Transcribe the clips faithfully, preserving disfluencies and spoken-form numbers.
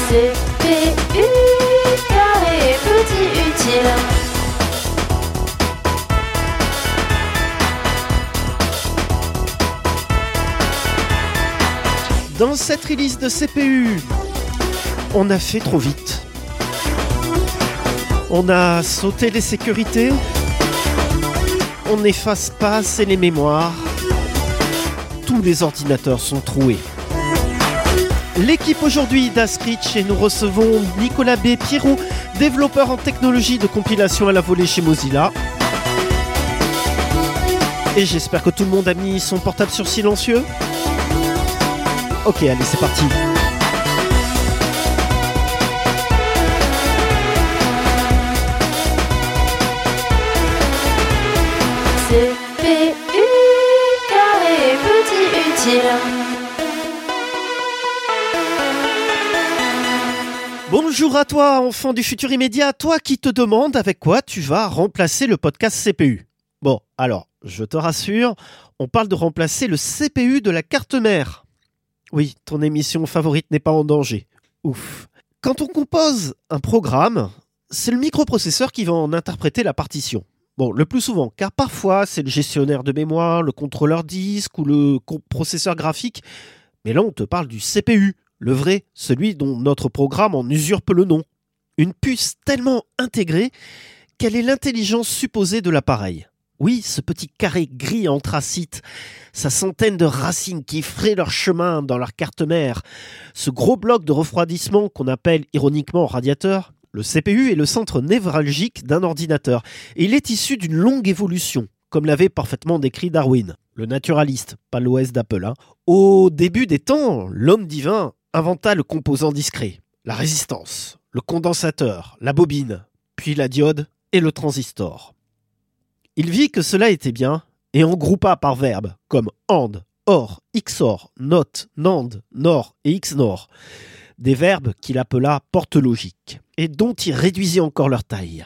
C P U, carré petit utile. Dans cette release de C P U, on a fait trop vite. On a sauté les sécurités. On n'efface pas assez les mémoires. Tous les ordinateurs sont troués. L'équipe aujourd'hui d'Askrich et nous recevons Nicolas B. Pierrot, développeur en technologie de compilation à la volée chez Mozilla. Et j'espère que tout le monde a mis son portable sur silencieux. Ok, allez, c'est parti. C P U, carré petit utile. Bonjour à toi, enfant du futur immédiat, toi qui te demandes avec quoi tu vas remplacer le podcast C P U. Bon, alors, je te rassure, on parle de remplacer le C P U de la carte mère. Oui, ton émission favorite n'est pas en danger. Ouf. Quand on compose un programme, c'est le microprocesseur qui va en interpréter la partition. Bon, le plus souvent, car parfois c'est le gestionnaire de mémoire, le contrôleur disque ou le processeur graphique. Mais là, on te parle du C P U. Le vrai, celui dont notre programme en usurpe le nom. Une puce tellement intégrée qu'elle est l'intelligence supposée de l'appareil. Oui, ce petit carré gris anthracite, sa centaine de racines qui fraient leur chemin dans leur carte mère, ce gros bloc de refroidissement qu'on appelle ironiquement radiateur, le C P U est le centre névralgique d'un ordinateur. Et il est issu d'une longue évolution, comme l'avait parfaitement décrit Darwin, le naturaliste, pas l'O S d'Apple. Hein. Au début des temps, l'homme divin inventa le composant discret, la résistance, le condensateur, la bobine, puis la diode et le transistor. Il vit que cela était bien et en groupa par verbe, comme AND, OR, XOR, NOT, NAND, NOR et XNOR, des verbes qu'il appela portes logiques et dont il réduisit encore leur taille.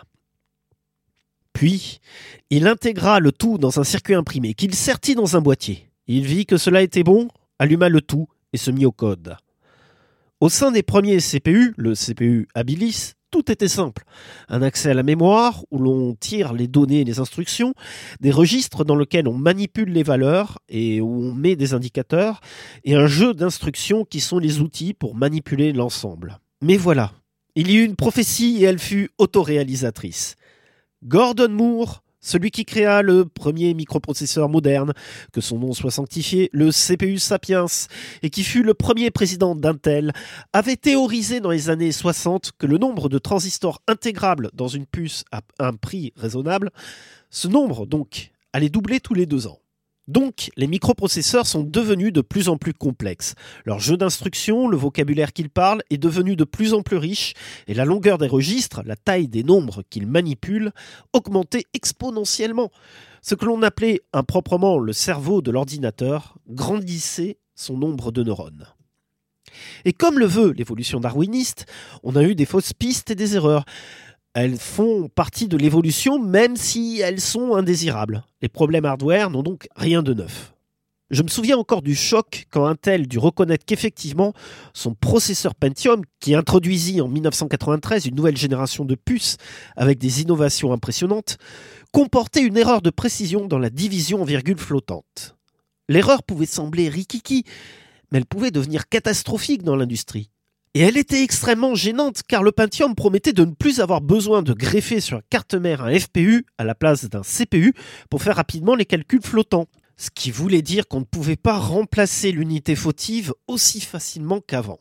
Puis, il intégra le tout dans un circuit imprimé qu'il sertit dans un boîtier. Il vit que cela était bon, alluma le tout et se mit au code. Au sein des premiers C P U, le C P U Habilis, tout était simple. Un accès à la mémoire où l'on tire les données et les instructions, des registres dans lesquels on manipule les valeurs et où on met des indicateurs, et un jeu d'instructions qui sont les outils pour manipuler l'ensemble. Mais voilà, il y eut une prophétie et elle fut autoréalisatrice. Gordon Moore, celui qui créa le premier microprocesseur moderne, que son nom soit sanctifié, le C P U Sapiens, et qui fut le premier président d'Intel, avait théorisé dans les années soixante que le nombre de transistors intégrables dans une puce à un prix raisonnable, ce nombre donc allait doubler tous les deux ans. Donc, les microprocesseurs sont devenus de plus en plus complexes. Leur jeu d'instructions, le vocabulaire qu'ils parlent, est devenu de plus en plus riche et la longueur des registres, la taille des nombres qu'ils manipulent, augmentait exponentiellement. Ce que l'on appelait improprement le cerveau de l'ordinateur grandissait son nombre de neurones. Et comme le veut l'évolution darwiniste, on a eu des fausses pistes et des erreurs. Elles font partie de l'évolution même si elles sont indésirables. Les problèmes hardware n'ont donc rien de neuf. Je me souviens encore du choc quand Intel dut reconnaître qu'effectivement son processeur Pentium, qui introduisit en dix-neuf cent quatre-vingt-treize une nouvelle génération de puces avec des innovations impressionnantes, comportait une erreur de précision dans la division en virgule flottante. L'erreur pouvait sembler rikiki, mais elle pouvait devenir catastrophique dans l'industrie. Et elle était extrêmement gênante car le Pentium promettait de ne plus avoir besoin de greffer sur la carte mère un F P U à la place d'un C P U pour faire rapidement les calculs flottants. Ce qui voulait dire qu'on ne pouvait pas remplacer l'unité fautive aussi facilement qu'avant.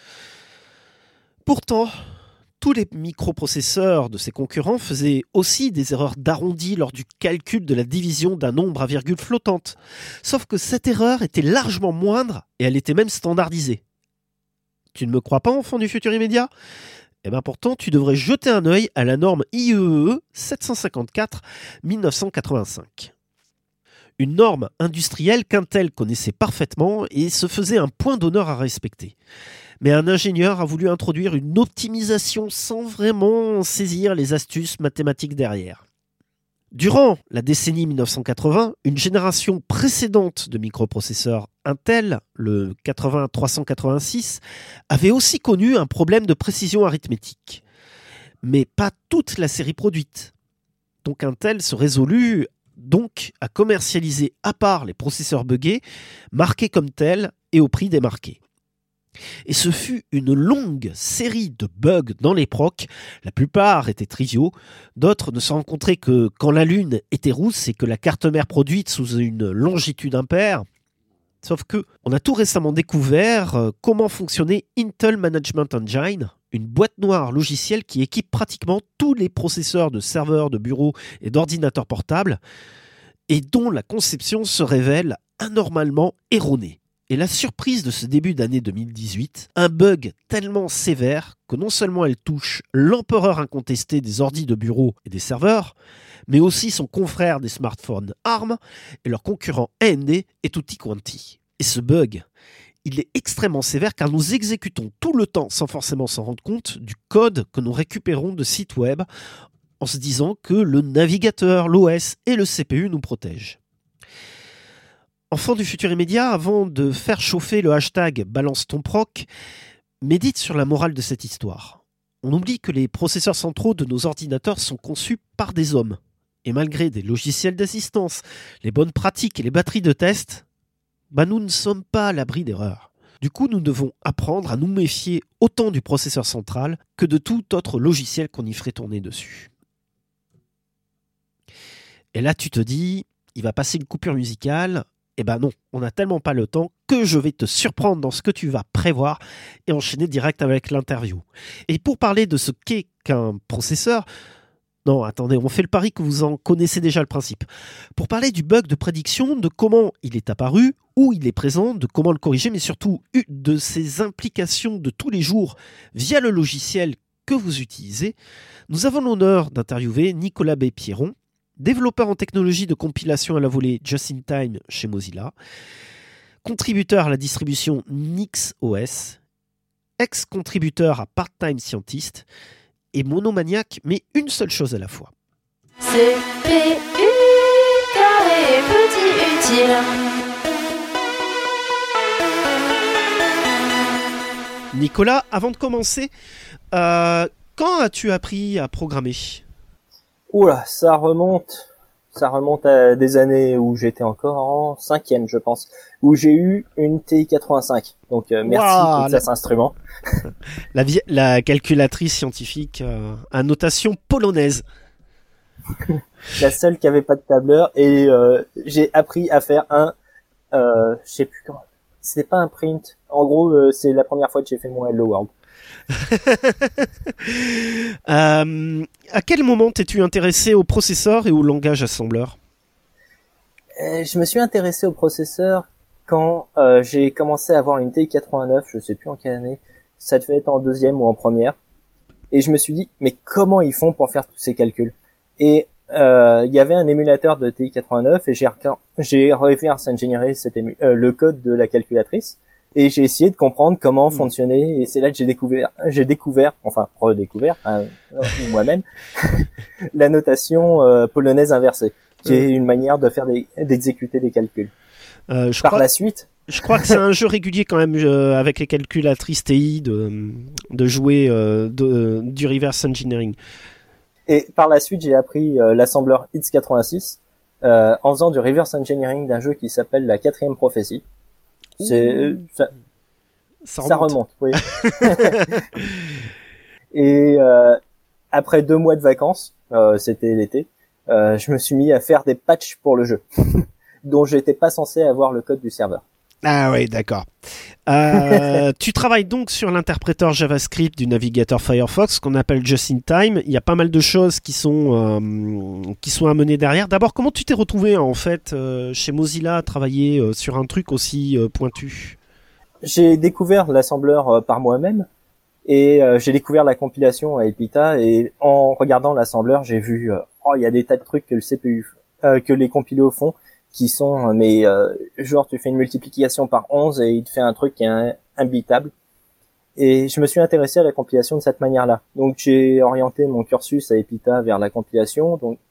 Pourtant, tous les microprocesseurs de ses concurrents faisaient aussi des erreurs d'arrondi lors du calcul de la division d'un nombre à virgule flottante. Sauf que cette erreur était largement moindre et elle était même standardisée. Tu ne me crois pas, enfant du futur immédiat ? Eh bien pourtant, tu devrais jeter un œil à la norme I E E E sept cent cinquante-quatre mille neuf cent quatre-vingt-cinq. Une norme industrielle qu'Intel connaissait parfaitement et se faisait un point d'honneur à respecter. Mais un ingénieur a voulu introduire une optimisation sans vraiment saisir les astuces mathématiques derrière. Durant la décennie mille neuf cent quatre-vingts, une génération précédente de microprocesseurs Intel, le quatre-vingts trois cent quatre-vingt-six, avait aussi connu un problème de précision arithmétique. Mais pas toute la série produite. Donc Intel se résolut donc à commercialiser à part les processeurs buggés, marqués comme tels et au prix démarqué. Et ce fut une longue série de bugs dans les procs. La plupart étaient triviaux, d'autres ne se rencontraient que quand la lune était rousse et que la carte mère produite sous une longitude impaire. Sauf que on a tout récemment découvert comment fonctionnait Intel Management Engine, une boîte noire logicielle qui équipe pratiquement tous les processeurs de serveurs de bureaux et d'ordinateurs portables et dont la conception se révèle anormalement erronée. Et la surprise de ce début d'année deux mille dix-huit, un bug tellement sévère que non seulement elle touche l'empereur incontesté des ordis de bureau et des serveurs, mais aussi son confrère des smartphones ARM et leur concurrent A M D et tutti quanti. Et ce bug, il est extrêmement sévère car nous exécutons tout le temps, sans forcément s'en rendre compte, du code que nous récupérons de sites web en se disant que le navigateur, l'O S et le C P U nous protègent. Enfant du futur immédiat, avant de faire chauffer le hashtag balance ton proc, médite sur la morale de cette histoire. On oublie que les processeurs centraux de nos ordinateurs sont conçus par des hommes. Et malgré des logiciels d'assistance, les bonnes pratiques et les batteries de test, bah nous ne sommes pas à l'abri d'erreurs. Du coup, nous devons apprendre à nous méfier autant du processeur central que de tout autre logiciel qu'on y ferait tourner dessus. Et là, tu te dis, il va passer une coupure musicale. Eh ben non, on n'a tellement pas le temps que je vais te surprendre dans ce que tu vas prévoir et enchaîner direct avec l'interview. Et pour parler de ce qu'est qu'un processeur, non, attendez, on fait le pari que vous en connaissez déjà le principe. Pour parler du bug de prédiction, de comment il est apparu, où il est présent, de comment le corriger, mais surtout de ses implications de tous les jours via le logiciel que vous utilisez, nous avons l'honneur d'interviewer Nicolas B-Pierron, développeur en technologie de compilation à la volée Just in Time chez Mozilla, contributeur à la distribution NixOS, ex-contributeur à Part-Time Scientist et monomaniaque, mais une seule chose à la fois. C P U carré petit utile. Nicolas, avant de commencer, euh, quand as-tu appris à programmer ? Oula, ça remonte, ça remonte à des années où j'étais encore en cinquième, je pense, où j'ai eu une T I quatre-vingt-cinq. Donc euh, merci wow, pour cet instrument. La, vie, la calculatrice scientifique euh, à notation polonaise. La seule qui avait pas de tableur et euh, j'ai appris à faire un, euh, je sais plus comment. C'était pas un print. En gros, euh, c'est la première fois que j'ai fait mon Hello World. euh, à quel moment t'es-tu intéressé au processeur et au langage assembleur ? euh, Je me suis intéressé au processeur quand euh, j'ai commencé à avoir une T I quatre-vingt-neuf, je sais plus en quelle année, ça devait être en deuxième ou en première, et je me suis dit, mais comment ils font pour faire tous ces calculs ? Et euh, il y avait un émulateur de T I quatre-vingt-neuf et j'ai, j'ai reverse engineeré cet ému- euh, le code de la calculatrice. Et j'ai essayé de comprendre comment fonctionnait, et c'est là que j'ai découvert, j'ai découvert, enfin redécouvert hein, moi-même, la notation euh, polonaise inversée, qui est une manière de faire des, d'exécuter des calculs. Euh, je Par crois, la suite, je crois que c'est un jeu régulier quand même euh, avec les calculatrices T I de de jouer euh, de, du reverse engineering. Et par la suite, j'ai appris euh, l'assembleur X quatre-vingt-six euh, en faisant du reverse engineering d'un jeu qui s'appelle La Quatrième Prophétie. C'est ça, ça ça remonte, remonte oui. Et euh, après deux mois de vacances, euh, c'était l'été, euh, je me suis mis à faire des patchs pour le jeu, dont j'étais pas censé avoir le code du serveur. Ah oui, d'accord. Euh, tu travailles donc sur l'interpréteur JavaScript du navigateur Firefox qu'on appelle Just in Time. Il y a pas mal de choses qui sont euh, qui sont à mener derrière. D'abord, comment tu t'es retrouvé en fait euh, chez Mozilla à travailler euh, sur un truc aussi euh, pointu ? J'ai découvert l'assembleur euh, par moi-même et euh, j'ai découvert la compilation à Epita, et en regardant l'assembleur, j'ai vu euh, oh il y a des tas de trucs que le C P U euh, que les compilos font qui sont, mais euh, genre tu fais une multiplication par onze et il te fait un truc qui est imbitable. Et je me suis intéressé à la compilation de cette manière-là. Donc j'ai orienté mon cursus à Epita vers la compilation. Donc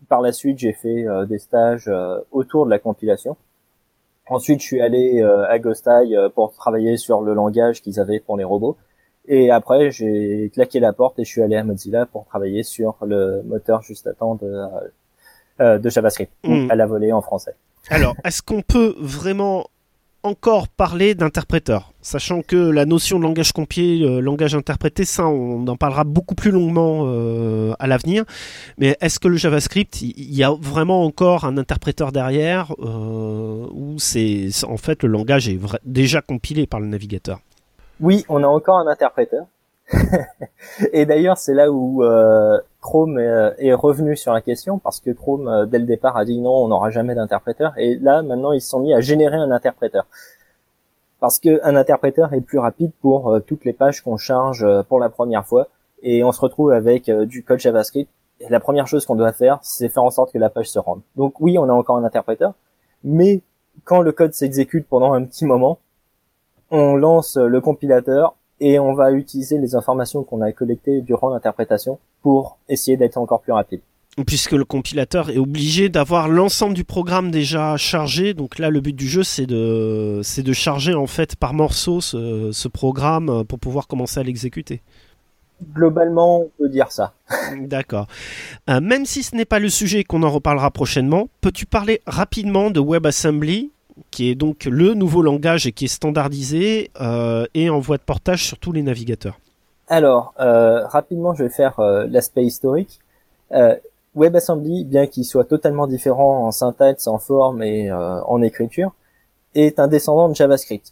par la suite, j'ai fait euh, des stages euh, autour de la compilation. Ensuite, je suis allé euh, à Ghostai euh, pour travailler sur le langage qu'ils avaient pour les robots. Et après, j'ai claqué la porte et je suis allé à Mozilla pour travailler sur le moteur juste à temps de, euh, de JavaScript, mmh. à la volée en français. Alors, est-ce qu'on peut vraiment encore parler d'interpréteur, sachant que la notion de langage compilé, euh, langage interprété, ça on en parlera beaucoup plus longuement euh, à l'avenir, mais est-ce que le JavaScript, il y, y a vraiment encore un interpréteur derrière euh, ou c'est, c'est en fait le langage est vra- déjà compilé par le navigateur? Oui, on a encore un interpréteur. Et d'ailleurs, c'est là où euh, Chrome est, est revenu sur la question, parce que Chrome, euh, dès le départ, a dit non, on n'aura jamais d'interpréteur. Et là, maintenant, ils se sont mis à générer un interpréteur. Parce que un interpréteur est plus rapide pour euh, toutes les pages qu'on charge euh, pour la première fois. Et on se retrouve avec euh, du code JavaScript. Et la première chose qu'on doit faire, c'est faire en sorte que la page se rende. Donc oui, on a encore un interpréteur. Mais quand le code s'exécute pendant un petit moment, on lance le compilateur et on va utiliser les informations qu'on a collectées durant l'interprétation pour essayer d'être encore plus rapide. Puisque le compilateur est obligé d'avoir l'ensemble du programme déjà chargé, donc là le but du jeu c'est de c'est de charger en fait par morceaux ce, ce programme pour pouvoir commencer à l'exécuter. Globalement, on peut dire ça. D'accord. Euh, même si ce n'est pas le sujet qu'on en reparlera prochainement, peux-tu parler rapidement de WebAssembly, qui est donc le nouveau langage et qui est standardisé euh, et en voie de portage sur tous les navigateurs? Alors, euh, rapidement, je vais faire euh, l'aspect historique. Euh, WebAssembly, bien qu'il soit totalement différent en syntaxe, en forme et euh, en écriture, est un descendant de JavaScript.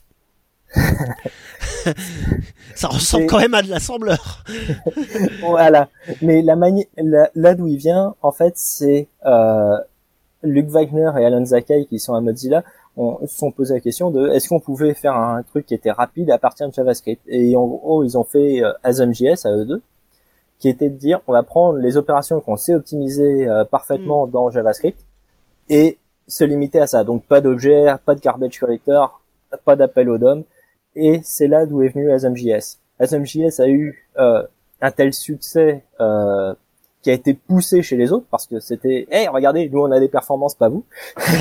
Ça ressemble et... quand même à de l'assembleur. Voilà. Mais la manière, la, là d'où il vient, en fait, c'est euh, Luc Wagner et Alan Zakai, qui sont à Mozilla, on se sont posé la question de est-ce qu'on pouvait faire un truc qui était rapide à partir de JavaScript. Et en gros, ils ont fait euh, AsmJS à eux deux, qui était de dire on va prendre les opérations qu'on sait optimiser euh, parfaitement mmh. dans JavaScript et se limiter à ça. Donc pas d'objet, pas de garbage collector, pas d'appel au D O M. Et c'est là d'où est venu AsmJS. AsmJS a eu euh, un tel succès euh, qui a été poussé chez les autres parce que c'était hey, regardez, nous on a des performances, pas vous.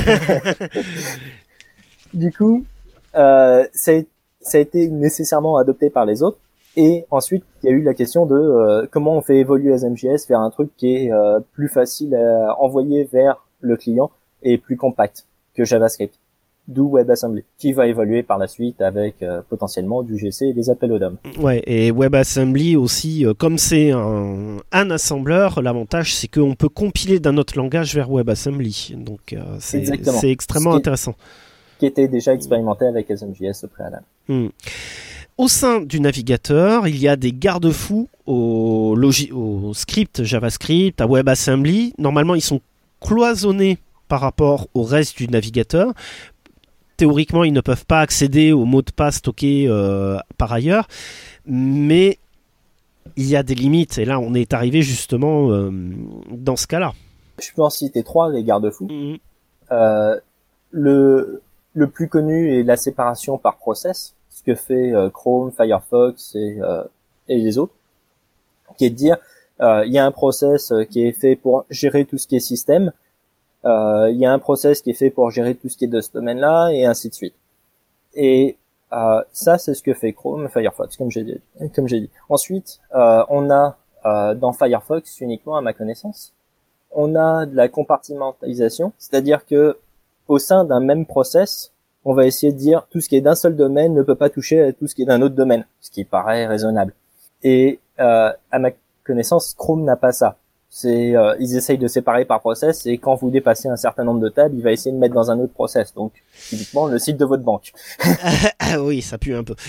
Du coup, euh, ça, a, ça a été nécessairement adopté par les autres. Et ensuite, il y a eu la question de euh, comment on fait évoluer AsmJS vers un truc qui est euh, plus facile à envoyer vers le client et plus compact que JavaScript. D'où WebAssembly, qui va évoluer par la suite avec euh, potentiellement du G C et des appels au D O M. Ouais, et WebAssembly aussi, euh, comme c'est un, un assembleur, l'avantage c'est qu'on peut compiler d'un autre langage vers WebAssembly. Donc euh, c'est, c'est extrêmement qui, intéressant. Qui était déjà expérimenté avec AsmJS au préalable. Hmm. Au sein du navigateur, il y a des garde-fous au, logi- au script JavaScript, à WebAssembly. Normalement, ils sont cloisonnés par rapport au reste du navigateur. Théoriquement, ils ne peuvent pas accéder aux mots de passe stockés euh, par ailleurs, mais il y a des limites. Et là, on est arrivé justement euh, dans ce cas-là. Je peux en citer trois, les garde-fous. Mmh. Euh, le, le plus connu est la séparation par process, ce que fait euh, Chrome, Firefox et, euh, et les autres, qui est de dire euh, il y a un process qui est fait pour gérer tout ce qui est système. Il euh, y a un process qui est fait pour gérer tout ce qui est de ce domaine-là, et ainsi de suite. Et euh, ça, c'est ce que fait Chrome, Firefox, comme j'ai dit. Comme j'ai dit. Ensuite, euh, on a euh, dans Firefox uniquement, à ma connaissance, on a de la compartimentalisation, c'est-à-dire que au sein d'un même process, on va essayer de dire tout ce qui est d'un seul domaine ne peut pas toucher à tout ce qui est d'un autre domaine, ce qui paraît raisonnable. Et euh, à ma connaissance, Chrome n'a pas ça. C'est, euh, ils essayent de séparer par process et quand vous dépassez un certain nombre de tables, il va essayer de mettre dans un autre process. Donc, typiquement, le site de votre banque. Ah oui, ça pue un peu.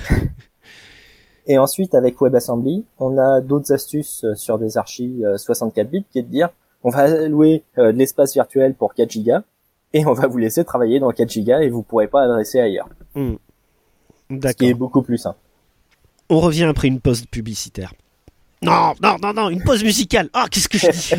Et ensuite, avec WebAssembly, on a d'autres astuces sur des archis euh, soixante-quatre bits qui est de dire, on va allouer euh, de l'espace virtuel pour quatre gigas et on va vous laisser travailler dans quatre gigas et vous pourrez pas adresser ailleurs. Mmh. D'accord. Ce qui est beaucoup plus simple. On revient après une pause publicitaire. Non, non, non, non, une pause musicale. Ah, qu'est-ce que je dis?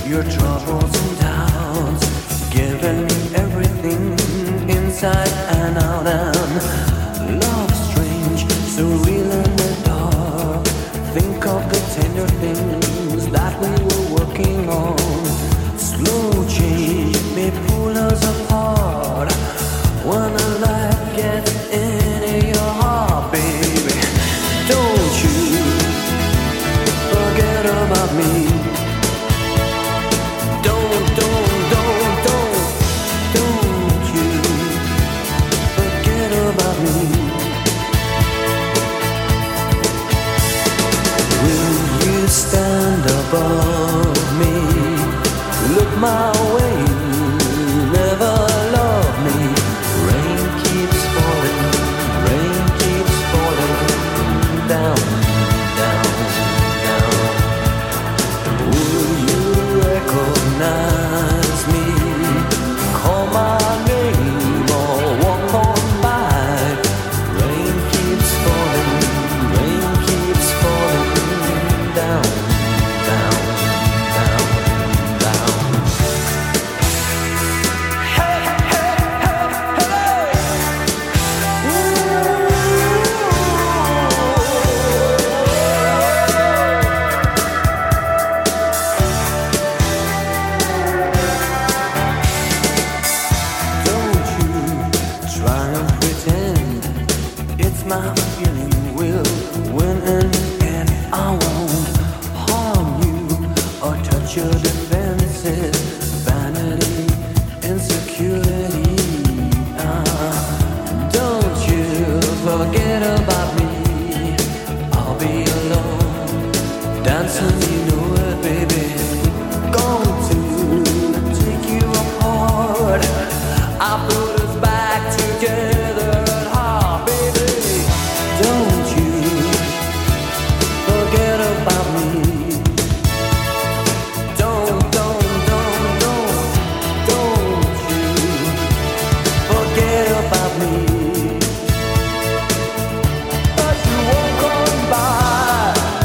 your troubles and doubts, giving me everything inside and out, and love strange, so real in the dark. Think of the tender things that we were working on. Slow change may pull us apart when the light gets into your heart, baby. Don't you forget about me. Don't, don't, don't, don't, don't you forget about me. Will you stand above me? Look my way, never love me. Rain keeps falling, rain keeps falling down, down, down. Will you recognize me? Call my name or walk on by. Rain keeps falling, rain keeps falling down, down, down, down. Hey, hey, hey, hey. Don't you try and pretend it's my feeling will win in the end. I won't harm you or touch your defenses. Vanity, insecurity. Ah, don't you forget about me. I'll be alone, dancing, you know it, baby. Going to take you apart. I put us back together at heart, baby. Don't you forget about me. Don't, don't, don't, don't, don't you forget about me. As you walk on by,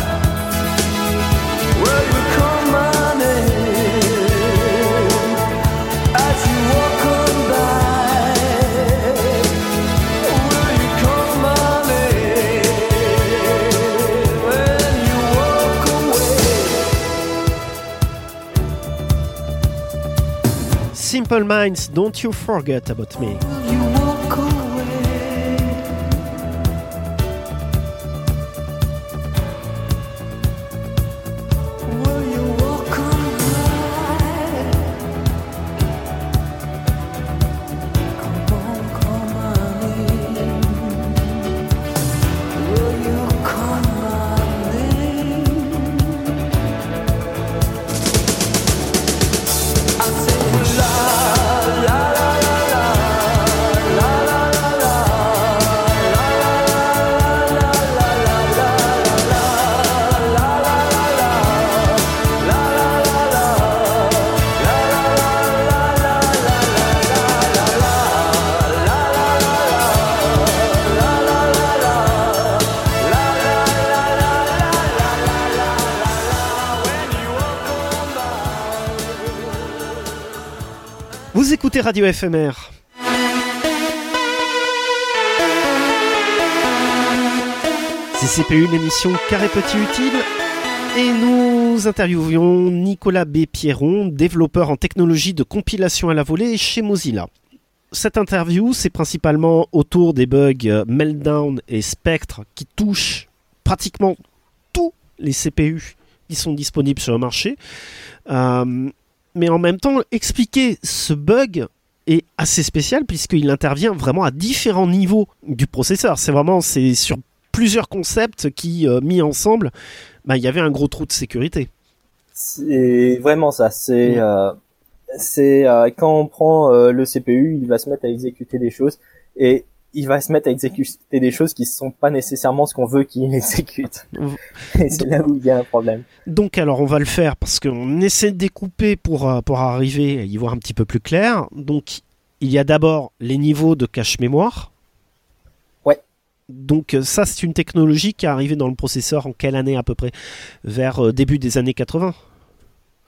will you call my name? As you walk on by, will you call my name? When you walk away. Simple Minds, Don't You Forget About Me. You walk away. Will you walk on by? Come on, call my name. Will you call my name? I say la la la la la la la la Vous écoutez Radio F M R. C'est C P U, l'émission Carré Petit Utile. Et nous interviewions Nicolas B. Pierron, développeur en technologie de compilation à la volée chez Mozilla. Cette interview, c'est principalement autour des bugs Meltdown et Spectre qui touchent pratiquement tous les C P U qui sont disponibles sur le marché. Euh, mais en même temps, expliquer ce bug est assez spécial puisqu'il intervient vraiment à différents niveaux du processeur. C'est vraiment c'est sur plusieurs concepts qui, euh, mis ensemble, bah, il y avait un gros trou de sécurité. C'est vraiment ça. C'est, euh, c'est euh, quand on prend euh, le C P U, il va se mettre à exécuter des choses et il va se mettre à exécuter des choses qui sont pas nécessairement ce qu'on veut qu'il exécute. Et c'est là où il y a un problème. Donc alors on va le faire parce qu'on essaie de découper pour, pour arriver à y voir un petit peu plus clair. Donc il y a d'abord les niveaux de cache mémoire. Ouais. Donc ça c'est une technologie qui est arrivée dans le processeur en quelle année à peu près? Vers euh, début des années quatre-vingts.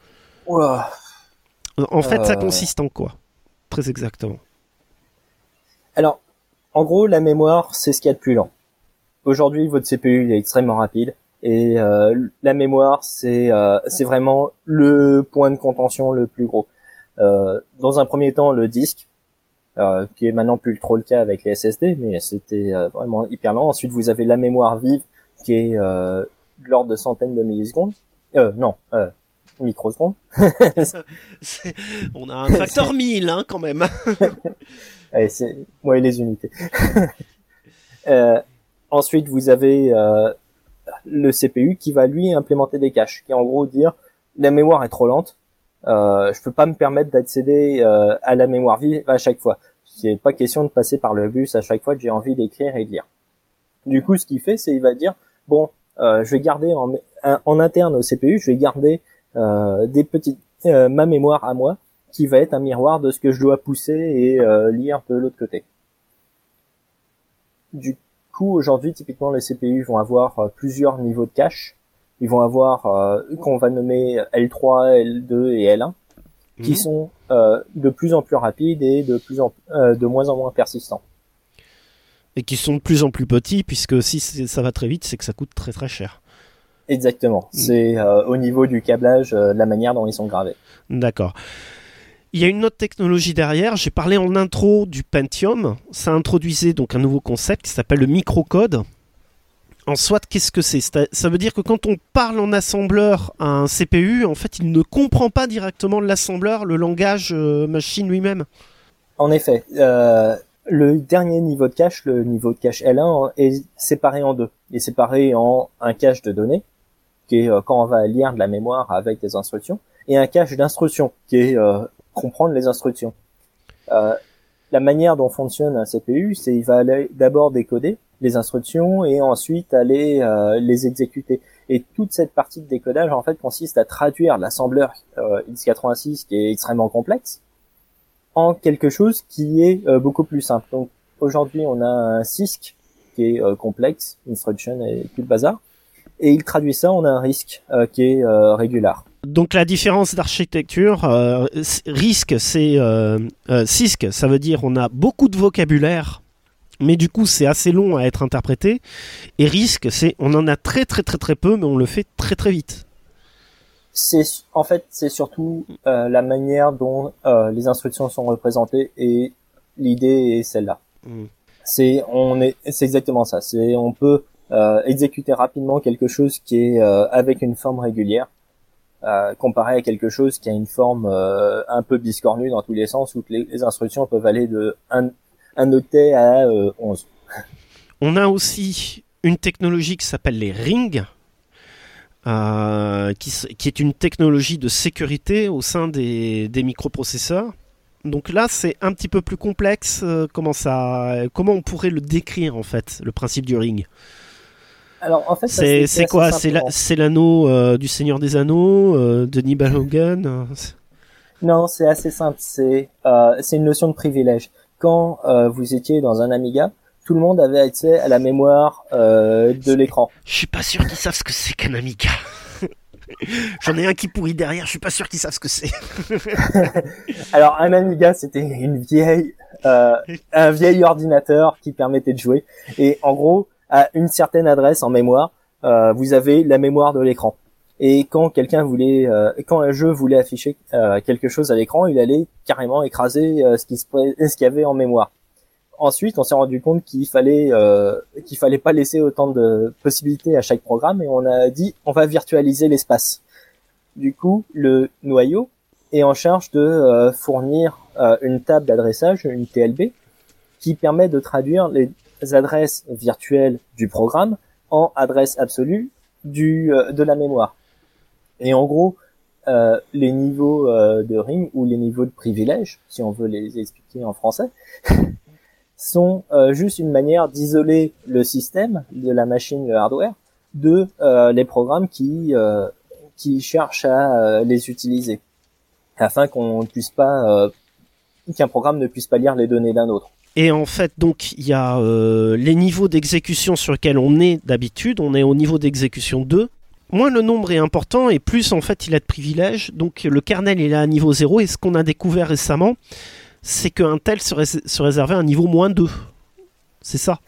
Ouah. En fait, ça Euh. consiste en quoi? Très exactement. Alors, en gros, la mémoire, c'est ce qu'il y a de plus lent. Aujourd'hui, votre C P U il est extrêmement rapide et euh, la mémoire, c'est euh, c'est vraiment le point de contention le plus gros. Euh, dans un premier temps, le disque, euh, qui est maintenant plus trop le cas avec les S S D, mais c'était euh, vraiment hyper lent. Ensuite, vous avez la mémoire vive, qui est euh, de l'ordre de centaines de millisecondes. Euh, non, euh, microsecondes. C'est- On a un facteur mille, hein, quand même. Allez, c'est ouais, les unités. euh, ensuite, vous avez euh, le C P U qui va lui implémenter des caches, qui en gros dire la mémoire est trop lente, euh, je peux pas me permettre d'accéder euh, à la mémoire vive à chaque fois. C'est pas question de passer par le bus à chaque fois que j'ai envie d'écrire et de lire. Du coup, ce qu'il fait, c'est il va dire bon, euh, je vais garder en, en interne au C P U, je vais garder euh, des petites euh, ma mémoire à moi, qui va être un miroir de ce que je dois pousser et euh, lire de l'autre côté. Du coup, aujourd'hui, typiquement, les C P U vont avoir euh, plusieurs niveaux de cache. Ils vont avoir, euh, qu'on va nommer L trois, L deux et L un, qui Mhm. sont euh, de plus en plus rapides et de plus en euh, de moins en moins persistants. Et qui sont de plus en plus petits, puisque si c'est- ça va très vite, c'est que ça coûte très très cher. Exactement. Mm. C'est euh, au niveau du câblage, euh, de la manière dont ils sont gravés. D'accord. Il y a une autre technologie derrière. J'ai parlé en intro du Pentium. Ça introduisait donc un nouveau concept qui s'appelle le microcode. En soit, qu'est-ce que c'est? C'est- Ça veut dire que quand on parle en assembleur à un C P U, en fait, il ne comprend pas directement l'assembleur, le langage euh, machine lui-même. En effet, euh, le dernier niveau de cache, le niveau de cache L un, est séparé en deux. Il est séparé en un cache de données, qui est euh, quand on va lire de la mémoire avec des instructions, et un cache d'instructions, qui est euh, comprendre les instructions. Euh, la manière dont fonctionne un C P U, c'est il va aller d'abord décoder les instructions et ensuite aller euh, les exécuter. Et toute cette partie de décodage, en fait, consiste à traduire l'assembleur euh, x quatre-vingt-six, qui est extrêmement complexe, en quelque chose qui est euh, beaucoup plus simple. Donc aujourd'hui, on a un C I S C qui est euh, complexe, instruction et tout le bazar, et il traduit ça en un RISC euh, qui est euh, régular. Donc la différence d'architecture, euh, c- RISC, c'est euh, euh, C I S C, ça veut dire on a beaucoup de vocabulaire, mais du coup c'est assez long à être interprété. Et RISC, c'est on en a très très très très peu, mais on le fait très très vite. C'est en fait c'est surtout euh, la manière dont euh, les instructions sont représentées et l'idée est celle-là. Mm. C'est on est c'est exactement ça. C'est on peut euh, exécuter rapidement quelque chose qui est euh, avec une forme régulière, euh, comparé à quelque chose qui a une forme euh, un peu biscornue dans tous les sens, où les, les instructions peuvent aller de un, un octet à euh, onze. On a aussi une technologie qui s'appelle les rings, euh, qui, s- qui est une technologie de sécurité au sein des, des microprocesseurs. Donc là, c'est un petit peu plus complexe. euh, comment ça, comment on pourrait le décrire en fait, le principe du ring? Alors en fait, ça, C'est c'est assez quoi? C'est la- simplement. c'est l'anneau euh, du Seigneur des Anneaux, euh, de Nibel Hogan. euh, c'est- Non, c'est assez simple. C'est euh, c'est une notion de privilège. Quand euh, vous étiez dans un Amiga, tout le monde avait accès à la mémoire euh, de l'écran. Je suis pas sûr qu'ils savent ce que c'est qu'un Amiga. J'en ai un qui pourrit derrière. Je suis pas sûr qu'ils savent ce que c'est. Alors un Amiga, c'était une vieille, euh, un vieil ordinateur qui permettait de jouer. Et en gros, à une certaine adresse en mémoire, euh, vous avez la mémoire de l'écran. Et quand quelqu'un voulait, euh, quand un jeu voulait afficher euh, quelque chose à l'écran, il allait carrément écraser euh, ce qui se pré- ce qu'il y avait en mémoire. Ensuite, on s'est rendu compte qu'il fallait euh, qu'il fallait pas laisser autant de possibilités à chaque programme, et on a dit on va virtualiser l'espace. Du coup, le noyau est en charge de euh, fournir euh, une table d'adressage, une T L B, qui permet de traduire les adresses virtuelles du programme en adresses absolues du euh, de la mémoire. Et en gros, euh, les niveaux euh, de ring ou les niveaux de privilège, si on veut les expliquer en français, sont euh, juste une manière d'isoler le système de la machine, le hardware, de euh, les programmes qui euh, qui cherchent à euh, les utiliser, afin qu'on ne puisse pas euh, qu'un programme ne puisse pas lire les données d'un autre. Et en fait, donc, il y a euh, les niveaux d'exécution sur lesquels on est d'habitude. On est au niveau d'exécution deux. moins le nombre est important et plus en fait il a de privilèges. Donc le kernel il est à niveau zéro et ce qu'on a découvert récemment, c'est qu'un tel se, rés- se réservait à un niveau moins deux. C'est ça.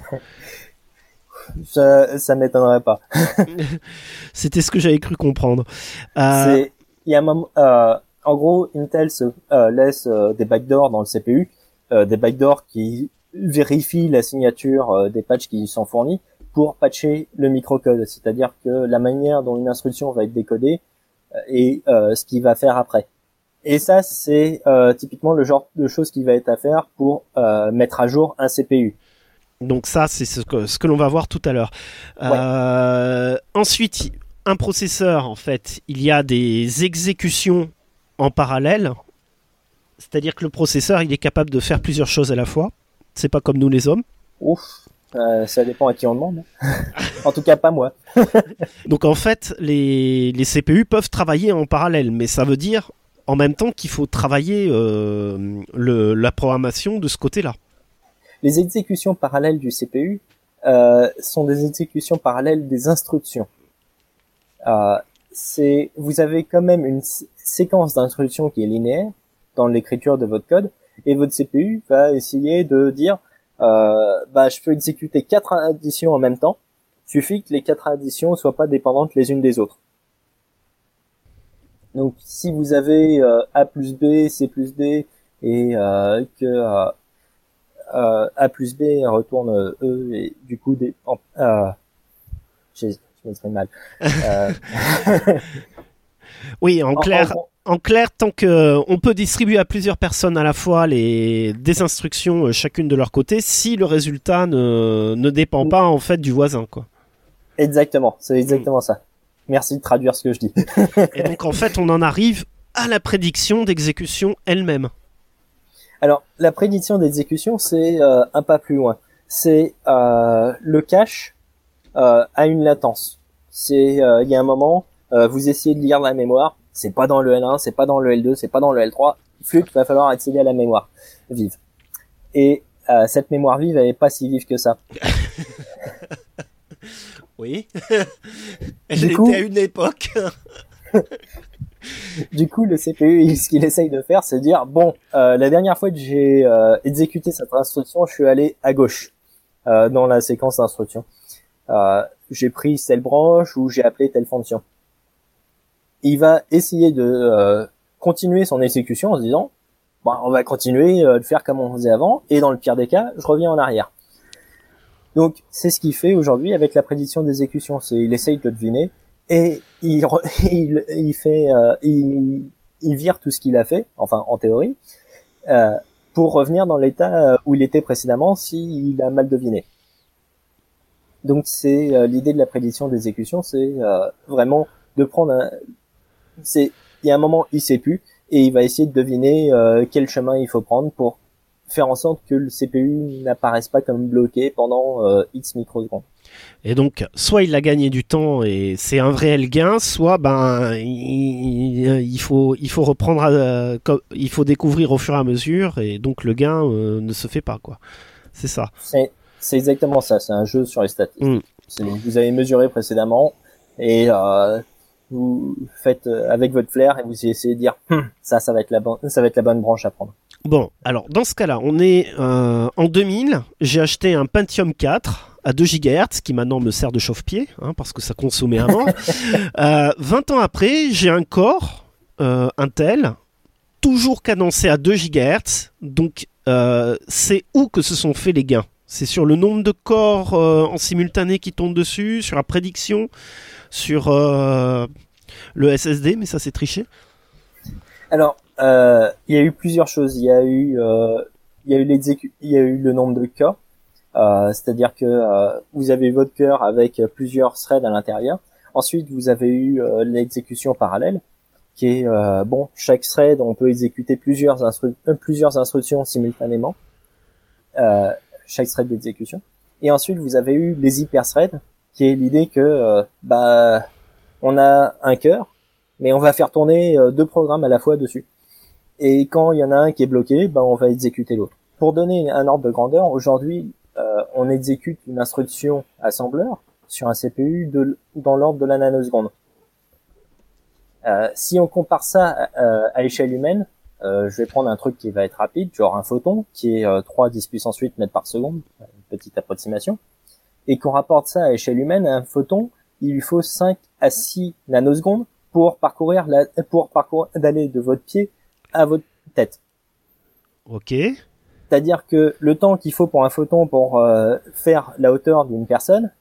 Ça, ça m'étonnerait pas. C'était ce que j'avais cru comprendre. Euh, C'est, il y a un moment, euh, en gros, Intel se euh, laisse euh, des backdoors dans le C P U, euh, des backdoors qui vérifient la signature euh, des patchs qui y sont fournis pour patcher le microcode, c'est-à-dire que la manière dont une instruction va être décodée euh, et euh, ce qu'il va faire après. Et ça, c'est euh, typiquement le genre de choses qui va être à faire pour euh, mettre à jour un C P U. Donc ça, c'est ce que, ce que l'on va voir tout à l'heure. Euh, ensuite, un processeur, en fait, il y a des exécutions en parallèle. C'est-à-dire que le processeur, il est capable de faire plusieurs choses à la fois. C'est pas comme nous les hommes. Ouf, euh, ça dépend à qui on demande. En tout cas, pas moi. Donc en fait, les, les C P U peuvent travailler en parallèle, mais ça veut dire en même temps qu'il faut travailler euh, le, la programmation de ce côté-là. Les exécutions parallèles du C P U euh, sont des exécutions parallèles des instructions. Euh, c'est, vous avez quand même une s- séquence d'instructions qui est linéaire dans l'écriture de votre code, et votre C P U va essayer de dire, euh, bah, je peux exécuter quatre additions en même temps. Suffit que les quatre additions soient pas dépendantes les unes des autres. Donc, si vous avez euh, A plus B, C plus D, et euh, que euh, euh, A plus B retourne euh, E, et du coup, des, en, euh, j'ai- je m'exprime mal. Euh, Oui, en en- clair, en- en clair, tant que on peut distribuer à plusieurs personnes à la fois les des instructions euh, chacune de leur côté, si le résultat ne ne dépend pas en fait du voisin, quoi. Exactement, c'est exactement ça. Merci de traduire ce que je dis. Et donc en fait, on en arrive à la prédiction d'exécution elle-même. Alors, la prédiction d'exécution, c'est euh, un pas plus loin. C'est euh, le cache euh, a une latence. C'est euh, il y a un moment, euh, vous essayez de lire la mémoire, c'est pas dans le L un, c'est pas dans le L deux, c'est pas dans le L trois. Flûte, va falloir accéder à la mémoire vive. Et euh, cette mémoire vive, elle est pas si vive que ça. Oui. Elle Du était coup- à une époque. Du coup, le C P U, ce qu'il essaye de faire, c'est dire, bon, euh, la dernière fois que j'ai euh, exécuté cette instruction, je suis allé à gauche euh, dans la séquence d'instructions. Euh, j'ai pris telle branche ou j'ai appelé telle fonction. Il va essayer de euh, continuer son exécution en se disant, bon, on va continuer euh, de faire comme on faisait avant, et dans le pire des cas, je reviens en arrière. Donc, c'est ce qu'il fait aujourd'hui avec la prédiction d'exécution. C'est, il essaye de deviner, et il, re- il, il fait, euh, il, il vire tout ce qu'il a fait, enfin en théorie, euh, pour revenir dans l'état où il était précédemment s'il a mal deviné. Donc c'est euh, l'idée de la prédiction d'exécution, c'est euh, vraiment de prendre un, c'est, il y a un moment il sait plus et il va essayer de deviner euh, quel chemin il faut prendre pour faire en sorte que le C P U n'apparaisse pas comme bloqué pendant euh, X microsecondes. Et donc, soit il a gagné du temps et c'est un réel gain, soit ben il, il faut il faut reprendre, euh, comme- il faut découvrir au fur et à mesure et donc le gain euh, ne se fait pas, quoi. C'est ça. C'est, c'est exactement ça, c'est un jeu sur les statistiques. Mm. C'est, vous avez mesuré précédemment et euh, vous faites euh, avec votre flair et vous essayez de dire Hum, ça, ça va être la bonne, ça va être la bonne branche à prendre. Bon, alors dans ce cas-là, on est euh, en deux mille. J'ai acheté un Pentium quatre à deux gigahertz qui maintenant me sert de chauffe-pied, hein, parce que ça consommait avant. euh, vingt ans après, j'ai un Core euh, Intel, toujours cadencé à deux gigahertz. Donc, euh, c'est où que se sont faits les gains? C'est sur le nombre de corps euh, en simultané qui tombent dessus, sur la prédiction, sur euh, le S S D, mais ça c'est triché. Alors, euh, il y a eu plusieurs choses. Il y a eu, euh, il y a eu l'exécu- il y a eu le nombre de cas. Euh, c'est-à-dire que euh, vous avez votre cœur avec plusieurs threads à l'intérieur. Ensuite, vous avez eu euh, l'exécution parallèle, qui est euh, bon, chaque thread, on peut exécuter plusieurs, instru- euh, plusieurs instructions simultanément, euh, chaque thread d'exécution. Et ensuite, vous avez eu les hyper-threads, qui est l'idée que euh, bah on a un cœur, mais on va faire tourner euh, deux programmes à la fois dessus. Et quand il y en a un qui est bloqué, bah on va exécuter l'autre. Pour donner un ordre de grandeur, aujourd'hui, Euh, on exécute une instruction assembleur sur un C P U de, dans l'ordre de la nanoseconde. Euh, si on compare ça à, à échelle humaine, euh, je vais prendre un truc qui va être rapide, genre un photon, qui est euh, trois dix puissance huit mètres par seconde, une petite approximation, et qu'on rapporte ça à échelle humaine, un photon, il lui faut cinq à six nanosecondes pour parcourir la, pour parcourir, d'aller de votre pied à votre tête. Ok. C'est-à-dire que le temps qu'il faut pour un photon pour euh, faire la hauteur d'une personne,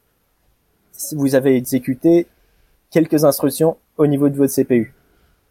si vous avez exécuté quelques instructions au niveau de votre C P U.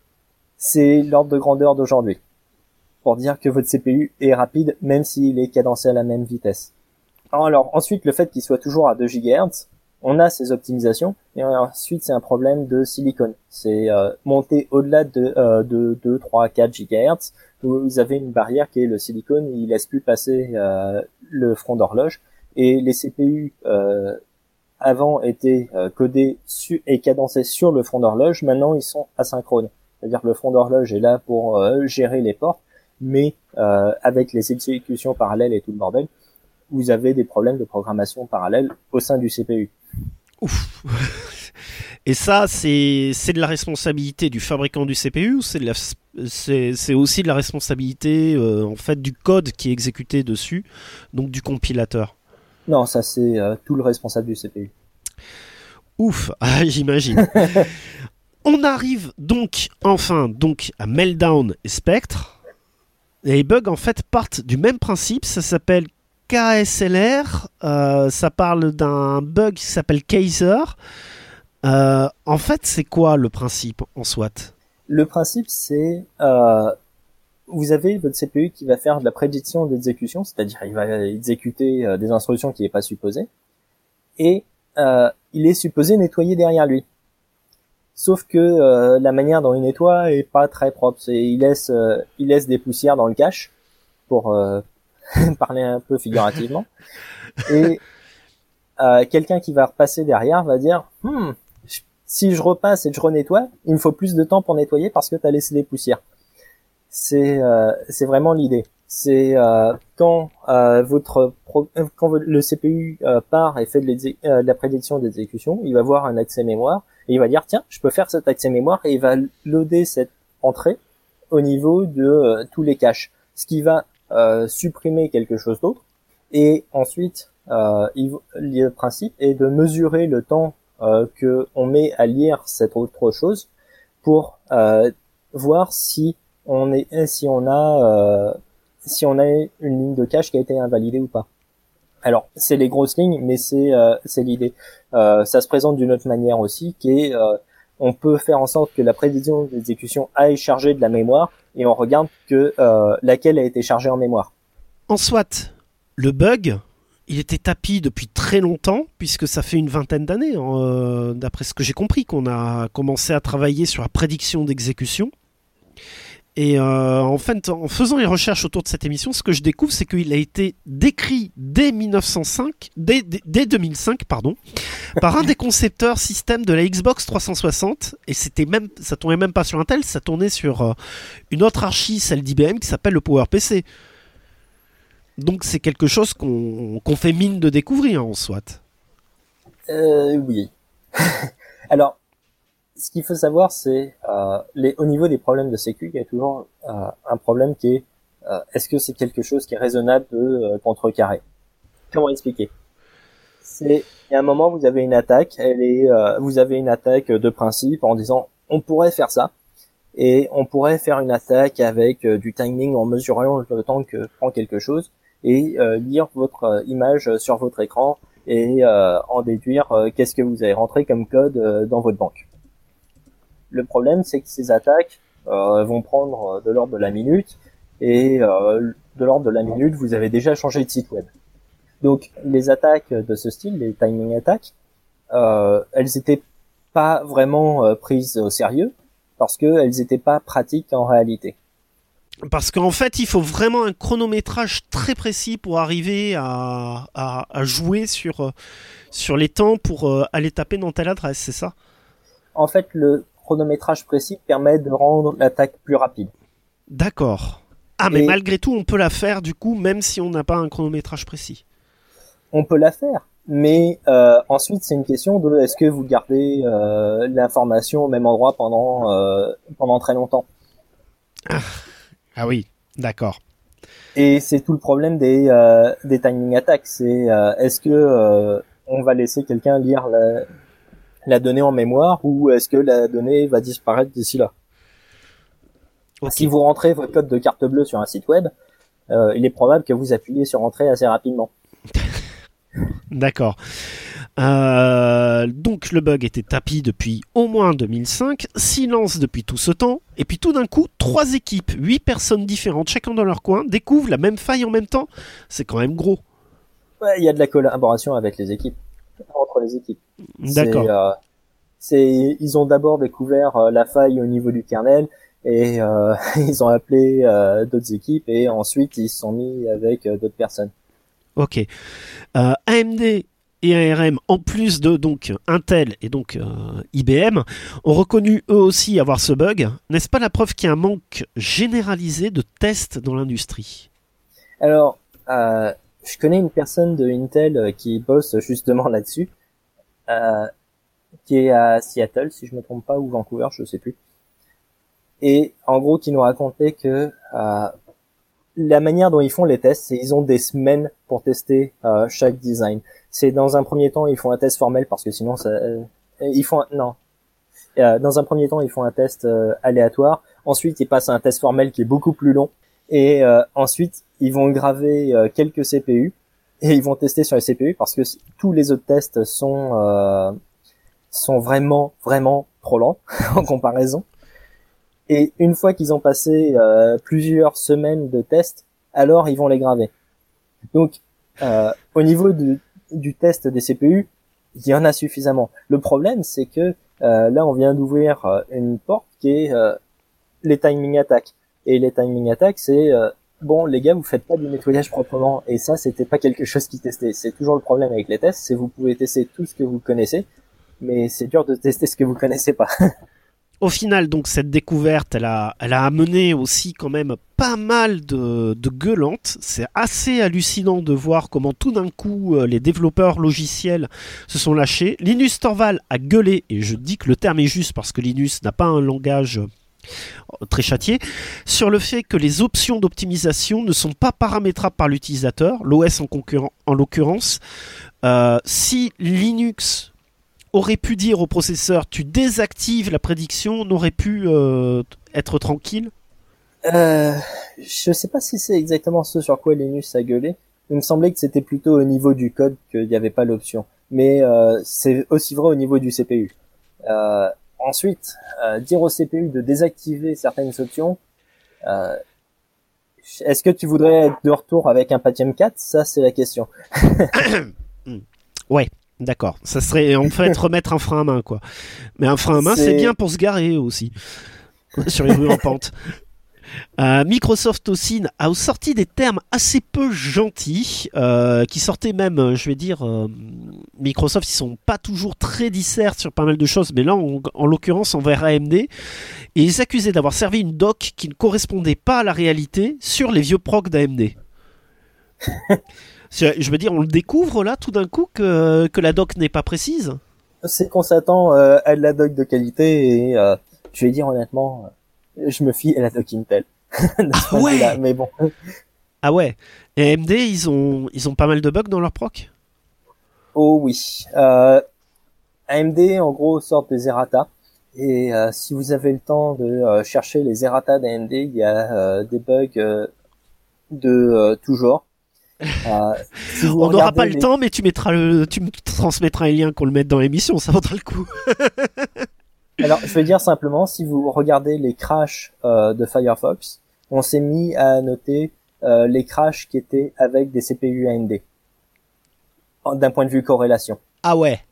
C'est l'ordre de grandeur d'aujourd'hui. Pour dire que votre C P U est rapide, même s'il est cadencé à la même vitesse. Alors ensuite, le fait qu'il soit toujours à deux gigahertz, on a ces optimisations, et ensuite c'est un problème de silicone. C'est euh, monter au-delà de, euh, de deux, trois, quatre gigahertz, où vous avez une barrière qui est le silicone, il laisse plus passer euh, le front d'horloge, et les C P U euh, avant étaient euh, codés su- et cadencés sur le front d'horloge, maintenant ils sont asynchrones. C'est-à-dire que le front d'horloge est là pour euh, gérer les ports, mais euh, avec les exécutions parallèles et tout le bordel, vous avez des problèmes de programmation parallèle au sein du C P U. Ouf. Et ça, c'est c'est de la responsabilité du fabricant du C P U ou c'est de la c'est c'est aussi de la responsabilité euh, en fait du code qui est exécuté dessus, donc du compilateur. Non, ça c'est euh, tout le responsable du C P U. Ouf, ah, j'imagine. On arrive donc enfin donc à Meltdown et Spectre. Et les bugs en fait partent du même principe, ça s'appelle K S L R, euh, ça parle d'un bug qui s'appelle Kaiser. Euh, en fait, c'est quoi le principe en soit ? Le principe, c'est euh, vous avez votre C P U qui va faire de la prédiction d'exécution, c'est-à-dire il va exécuter euh, des instructions qu'il n'est pas supposé, et euh, il est supposé nettoyer derrière lui. Sauf que euh, la manière dont il nettoie est pas très propre. C'est, il laisse, euh, il laisse des poussières dans le cache pour euh, parler un peu figurativement. Et euh, quelqu'un qui va repasser derrière va dire hmm, si je repasse et que je renettoie, il me faut plus de temps pour nettoyer parce que tu as laissé des poussières. C'est, euh, c'est vraiment l'idée. C'est euh, quand euh, votre pro- quand le C P U euh, part et fait de, euh, de la prédiction d'exécution, il va voir un accès mémoire et il va dire tiens, je peux faire cet accès mémoire et il va loader cette entrée au niveau de euh, tous les caches, ce qui va euh, supprimer quelque chose d'autre. Et ensuite, euh, il, le principe est de mesurer le temps euh, que on met à lire cette autre chose pour euh, voir si on est si on a euh, si on a une ligne de cache qui a été invalidée ou pas. Alors, c'est les grosses lignes, mais c'est euh, c'est l'idée. Euh, ça se présente d'une autre manière aussi, qui est euh, on peut faire en sorte que la précision d'exécution aille charger de la mémoire, et on regarde que euh, laquelle a été chargée en mémoire. En soit, le bug, il était tapis depuis très longtemps, puisque ça fait une vingtaine d'années, euh, d'après ce que j'ai compris, qu'on a commencé à travailler sur la prédiction d'exécution. Et euh, en fait, en faisant les recherches autour de cette émission, ce que je découvre, c'est qu'il a été décrit dès mille neuf cent cinq, dès, dès, dès deux mille cinq, pardon, par un des concepteurs système de la Xbox trois cent soixante. Et c'était même, ça tournait même pas sur Intel, ça tournait sur euh, une autre archi, celle d'I B M, qui s'appelle le PowerPC. Donc c'est quelque chose qu'on, qu'on fait mine de découvrir en soit. Euh, oui. Alors. Ce qu'il faut savoir, c'est euh, les, au niveau des problèmes de sécu, il y a toujours euh, un problème qui est euh, est-ce que c'est quelque chose qui est raisonnable de euh, contrecarrer. Comment expliquer ? C'est il y a un moment vous avez une attaque, elle est euh, vous avez une attaque de principe en disant on pourrait faire ça et on pourrait faire une attaque avec euh, du timing en mesurant le temps que prend quelque chose et euh, lire votre euh, image sur votre écran et euh, en déduire euh, qu'est-ce que vous avez rentré comme code euh, dans votre banque. Le problème, c'est que ces attaques euh, vont prendre de l'ordre de la minute, et euh, de l'ordre de la minute, vous avez déjà changé de site web. Donc, les attaques de ce style, les timing attacks, euh, elles étaient pas vraiment euh, prises au sérieux, parce qu'elles étaient pas pratiques en réalité. Parce qu'en fait, il faut vraiment un chronométrage très précis pour arriver à, à, à jouer sur, sur les temps pour euh, aller taper dans telle adresse, c'est ça ? En fait, le chronométrage précis permet de rendre l'attaque plus rapide. D'accord. Ah, mais Et malgré tout, on peut la faire, du coup, même si on n'a pas un chronométrage précis. On peut la faire, Mais euh, ensuite, c'est une question de est-ce que vous gardez euh, l'information au même endroit pendant euh, pendant très longtemps. Ah oui, d'accord. Et c'est tout le problème des euh, des timing attacks. C'est euh, est-ce que euh, on va laisser quelqu'un lire la, la donnée en mémoire ou est-ce que la donnée va disparaître d'ici là. Okay. Si vous rentrez votre code de carte bleue sur un site web, euh, il est probable que vous appuyez sur entrée assez rapidement. D'accord. Euh, donc le bug était tapis depuis au moins deux mille cinq, silence depuis tout ce temps, et puis tout d'un coup, trois équipes, huit personnes différentes, chacun dans leur coin, découvrent la même faille en même temps. C'est quand même gros. Ouais, il y a de la collaboration avec les équipes, entre les équipes. D'accord. C'est, euh, c'est, ils ont d'abord découvert euh, la faille au niveau du kernel, et euh, ils ont appelé euh, d'autres équipes, et ensuite ils se sont mis avec euh, d'autres personnes. Ok. Euh, A M D et A R M, en plus de donc Intel et donc euh, I B M, ont reconnu eux aussi avoir ce bug. N'est-ce pas la preuve qu'il y a un manque généralisé de tests dans l'industrie? Alors, euh, je connais une personne de Intel qui bosse justement là-dessus, euh, qui est à Seattle, si je me trompe pas, ou Vancouver, je sais plus. Et en gros, qui nous racontait que euh, la manière dont ils font les tests, c'est ils ont des semaines pour tester euh, chaque design. C'est dans un premier temps, ils font un test formel parce que sinon, ça, euh, ils font un, non. Euh, dans un premier temps, ils font un test euh, aléatoire. Ensuite, ils passent à un test formel qui est beaucoup plus long. Et euh, ensuite, ils vont graver euh, quelques C P U et ils vont tester sur les C P U parce que tous les autres tests sont euh, sont vraiment vraiment trop lents en comparaison. Et une fois qu'ils ont passé euh, plusieurs semaines de tests, alors ils vont les graver. Donc, euh, au niveau du, du test des C P U, il y en a suffisamment. Le problème, c'est que euh, là, on vient d'ouvrir euh, une porte qui est euh, les timing attacks. Et les timing attacks, c'est euh, bon, les gars, vous faites pas du nettoyage proprement. Et ça, c'était pas quelque chose qui testait. C'est toujours le problème avec les tests, c'est vous pouvez tester tout ce que vous connaissez, mais c'est dur de tester ce que vous connaissez pas. Au final, donc, cette découverte, elle a, elle a amené aussi quand même pas mal de, de gueulantes. C'est assez hallucinant de voir comment tout d'un coup, euh, les développeurs logiciels se sont lâchés. Linus Torvald a gueulé, et je dis que le terme est juste parce que Linus n'a pas un langage très châtié, sur le fait que les options d'optimisation ne sont pas paramétrables par l'utilisateur, l'O S en, concurren- en l'occurrence. Euh, si Linux aurait pu dire au processeur tu désactives la prédiction, on aurait pu euh, être tranquille. Euh, je sais pas si c'est exactement ce sur quoi Linus a gueulé. Il me semblait que c'était plutôt au niveau du code qu'il n'y avait pas l'option. Mais euh, c'est aussi vrai au niveau du C P U. Euh, ensuite, euh, dire au C P U de désactiver certaines options, euh, est-ce que tu voudrais être de retour avec un Pentium quatre? Ça, c'est la question. Ouais. D'accord, ça serait en fait remettre un frein à main, quoi. Mais un frein à main, c'est, c'est bien pour se garer aussi, sur les rues en pente. Euh, Microsoft aussi a sorti des termes assez peu gentils, euh, qui sortaient même, je vais dire, euh, Microsoft, ils sont pas toujours très discerts sur pas mal de choses, mais là, en, en l'occurrence, envers A M D, et ils accusaient d'avoir servi une doc qui ne correspondait pas à la réalité sur les vieux procs d'A M D. Je veux dire, on le découvre là tout d'un coup que, que la doc n'est pas précise. C'est qu'on s'attend euh, à de la doc de qualité et euh, je vais dire honnêtement, je me fie à la doc Intel. Ah ouais. Là, mais bon. Ah ouais. Et A M D, ils ont ils ont pas mal de bugs dans leur proc. Oh oui. Euh, A M D en gros sort des errata et euh, si vous avez le temps de euh, chercher les errata d'A M D, il y a euh, des bugs euh, de euh, tout genre. Euh, si on n'aura pas les... le temps, mais tu mettras le, tu me transmettras un lien qu'on le mette dans l'émission, ça vaudra le coup. Alors, je vais dire simplement, si vous regardez les crashs euh, de Firefox, on s'est mis à noter euh, les crashs qui étaient avec des C P U A M D, d'un point de vue corrélation. Ah ouais.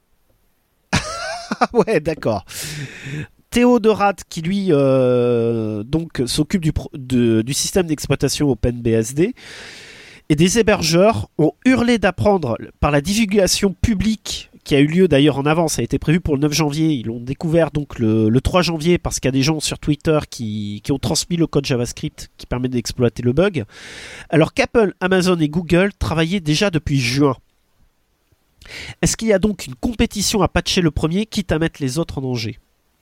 Ah ouais, d'accord. Théo de Rat, qui lui euh, donc s'occupe du, pro- de, du système d'exploitation OpenBSD, et des hébergeurs ont hurlé d'apprendre par la divulgation publique qui a eu lieu d'ailleurs en avance, ça a été prévu pour le neuf janvier, ils l'ont découvert donc le, le trois janvier parce qu'il y a des gens sur Twitter qui, qui ont transmis le code JavaScript qui permet d'exploiter le bug, alors qu'Apple, Amazon et Google travaillaient déjà depuis juin. Est-ce qu'il y a donc une compétition à patcher le premier, quitte à mettre les autres en danger?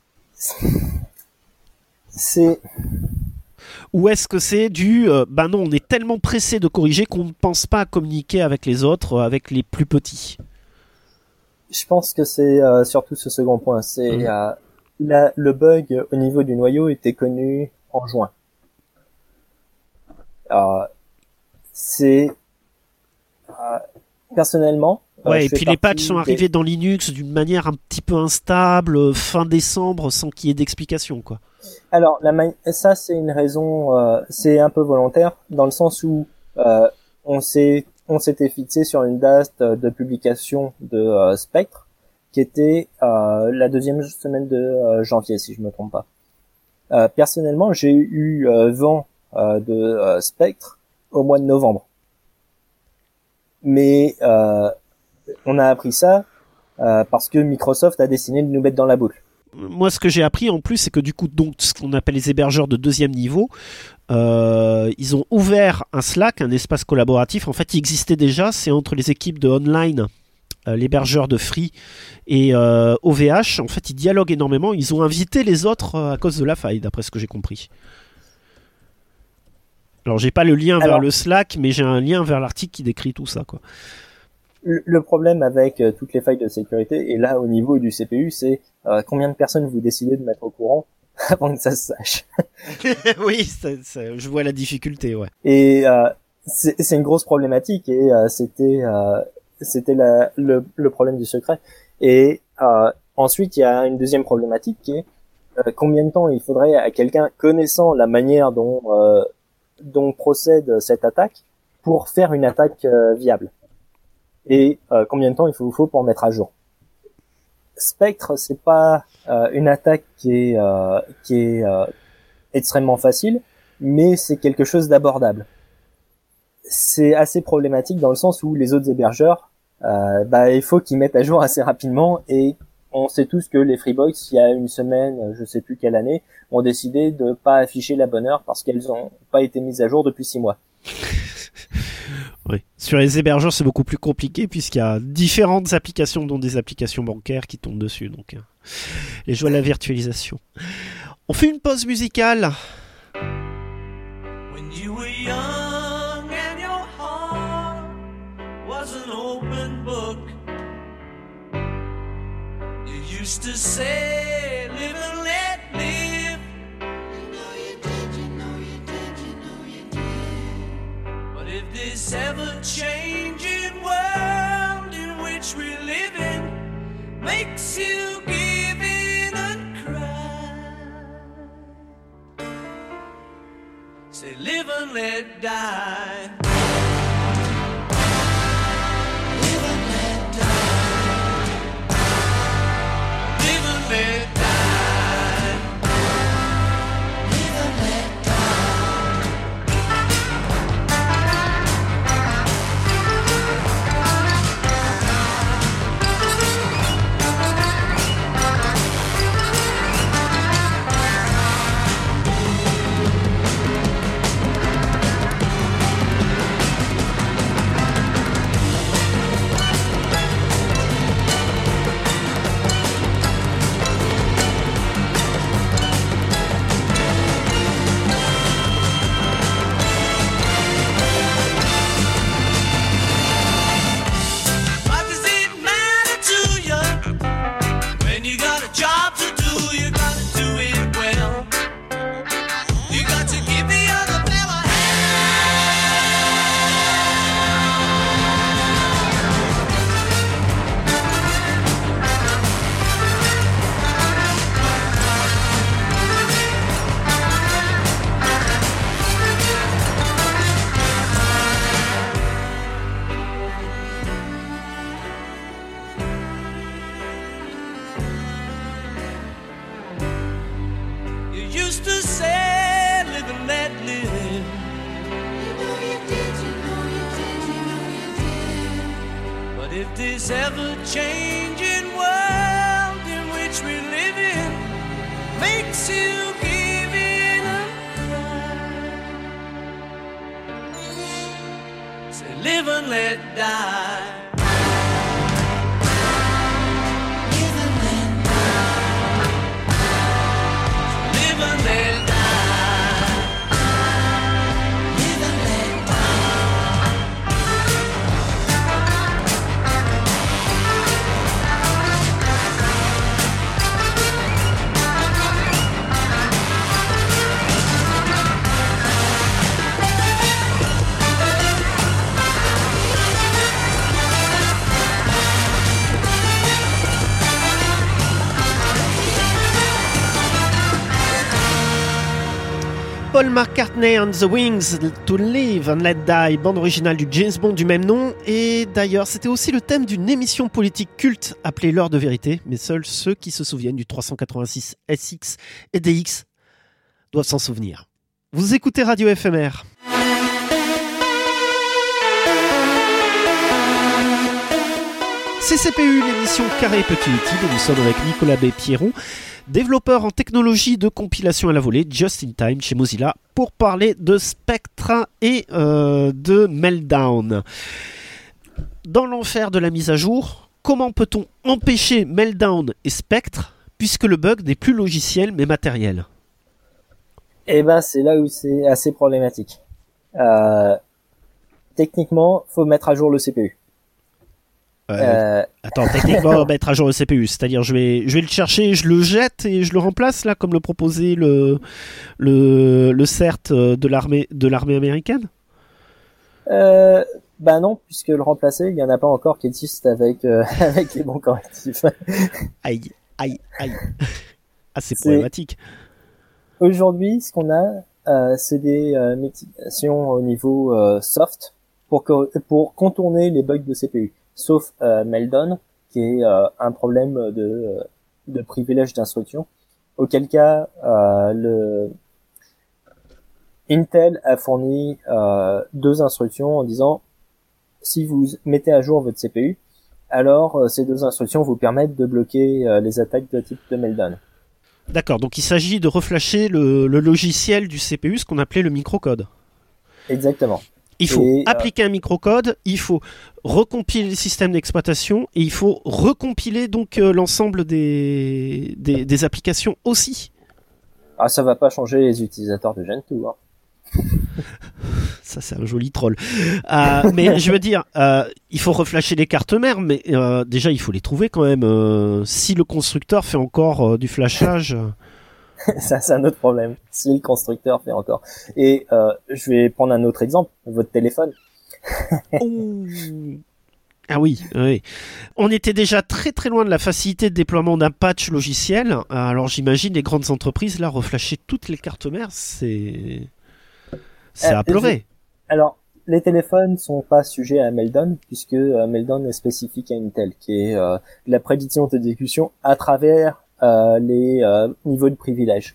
C'est... Ou est-ce que c'est du euh, bah non, on est tellement pressé de corriger qu'on ne pense pas à communiquer avec les autres, euh, avec les plus petits? Je pense que c'est euh, surtout ce second point. C'est Mmh. euh, la, le bug au niveau du noyau était connu en juin. Euh, c'est euh, personnellement. euh, Ouais, je et fais puis les patchs partie sont des- arrivés dans Linux d'une manière un petit peu instable, euh, fin décembre, sans qu'il y ait d'explication, quoi. Alors, la ma- ça c'est une raison, euh, c'est un peu volontaire dans le sens où euh, on s'est, on s'était fixé sur une date de publication de euh, Spectre qui était euh, la deuxième semaine de euh, janvier, si je me trompe pas. Euh, personnellement, j'ai eu euh, vent euh, de euh, Spectre au mois de novembre, mais euh, on a appris ça euh, parce que Microsoft a décidé de nous mettre dans la boucle. Moi, ce que j'ai appris en plus, c'est que du coup, donc, ce qu'on appelle les hébergeurs de deuxième niveau, euh, ils ont ouvert un Slack, un espace collaboratif. En fait, il existait déjà, c'est entre les équipes de online, euh, l'hébergeur de Free et euh, O V H. En fait, ils dialoguent énormément. Ils ont invité les autres euh, à cause de la faille, d'après ce que j'ai compris. Alors, j'ai pas le lien vers Alors- le Slack, mais j'ai un lien vers l'article qui décrit tout ça, quoi. Le le problème avec euh, toutes les failles de sécurité, et là au niveau du C P U, c'est euh, combien de personnes vous décidez de mettre au courant avant que ça se sache. Oui, ça- ça- je vois la difficulté, ouais. Et euh, c'est c'est une grosse problématique, et euh, c'était euh, c'était la- le, le problème du secret. Et euh, ensuite, il y a une deuxième problématique qui est euh, combien de temps il faudrait à quelqu'un connaissant la manière dont euh, dont procède cette attaque pour faire une attaque euh, viable. Et euh, combien de temps il faut, faut pour mettre à jour. Spectre, c'est pas euh, une attaque qui est euh, qui est euh, extrêmement facile, mais c'est quelque chose d'abordable. C'est assez problématique dans le sens où les autres hébergeurs, euh, bah il faut qu'ils mettent à jour assez rapidement, et on sait tous que les Freebox, il y a une semaine, je sais plus quelle année, ont décidé de pas afficher la bonne heure parce qu'elles ont pas été mises à jour depuis six mois. Oui. Sur les hébergeurs, c'est beaucoup plus compliqué puisqu'il y a différentes applications, dont des applications bancaires qui tombent dessus. Donc, euh, les joies de la virtualisation. On fait une pause musicale. When you were young and your heart was an open book, you used to say, live and let live. You know you did, you know you did, you know you did. But if this ever-changing world in which we live in makes you give in and cry, say live and let die. Live and let die. Live and let die. Live and let die. What does it matter to you when you got a job to do? You gotta do it well. You got to give the other fella You used to say, live and let live. You know you did, you know you did, you know you did. But if this ever-changing world in which we live in makes you give in and cry, say live and let die. Paul McCartney and the Wings, To Live and Let Die, bande originale du James Bond du même nom. Et d'ailleurs, c'était aussi le thème d'une émission politique culte appelée L'heure de vérité. Mais seuls ceux qui se souviennent du trois cent quatre-vingt-six S X et D X doivent s'en souvenir. Vous écoutez Radio F M R. C C P U, l'émission Carré Petit Utile, et nous sommes avec Nicolas B. Pierron, développeur en technologie de compilation à la volée, just in time chez Mozilla, pour parler de Spectre et euh, de Meltdown. Dans l'enfer de la mise à jour, comment peut-on empêcher Meltdown et Spectre, puisque le bug n'est plus logiciel mais matériel ? Eh ben, c'est là où c'est assez problématique. Euh, techniquement, faut mettre à jour le C P U. Euh, Euh, Attends, techniquement, mettre à jour le C P U, c'est-à-dire je vais, je vais le chercher, je le jette et je le remplace là, comme le proposait le le, le C E R T de l'armée de l'armée américaine. euh, bah non, puisque le remplacer, il y en a pas encore qui existe avec euh, avec les bons correctifs. Aïe, aïe, aïe. Ah, c'est C'est- problématique. Aujourd'hui, ce qu'on a, euh, c'est des euh, mitigations au niveau euh, soft pour co- pour contourner les bugs de C P U, sauf euh, Meltdown, qui est euh, un problème de euh, de privilège d'instruction. Auquel cas, euh, le Intel a fourni euh, deux instructions en disant si vous mettez à jour votre C P U, alors euh, ces deux instructions vous permettent de bloquer euh, les attaques de type de Meltdown. D'accord, donc il s'agit de reflasher le, le logiciel du C P U, ce qu'on appelait le microcode. Exactement. Il faut Et, euh, appliquer un microcode, il faut recompiler le système d'exploitation et il faut recompiler donc euh, l'ensemble des, des, des applications aussi. Ah, ça va pas changer les utilisateurs de Gentoo. Hein. Ça, c'est un joli troll. Euh, mais je veux dire, euh, il faut reflasher les cartes mères, mais euh, déjà, il faut les trouver quand même. Euh, si le constructeur fait encore euh, du flashage... Ça, c'est un autre problème. Si le constructeur fait encore. Et euh, je vais prendre un autre exemple. Votre téléphone. Ouh. Ah oui, oui. On était déjà très très loin de la facilité de déploiement d'un patch logiciel. Alors j'imagine les grandes entreprises, là, reflasher toutes les cartes mères, c'est... C'est Euh, à pleurer. Alors, les téléphones sont pas sujets à Meltdown, puisque euh, Meltdown est spécifique à Intel, qui est euh, la prédiction d'exécution à travers euh, les euh, niveaux de privilège.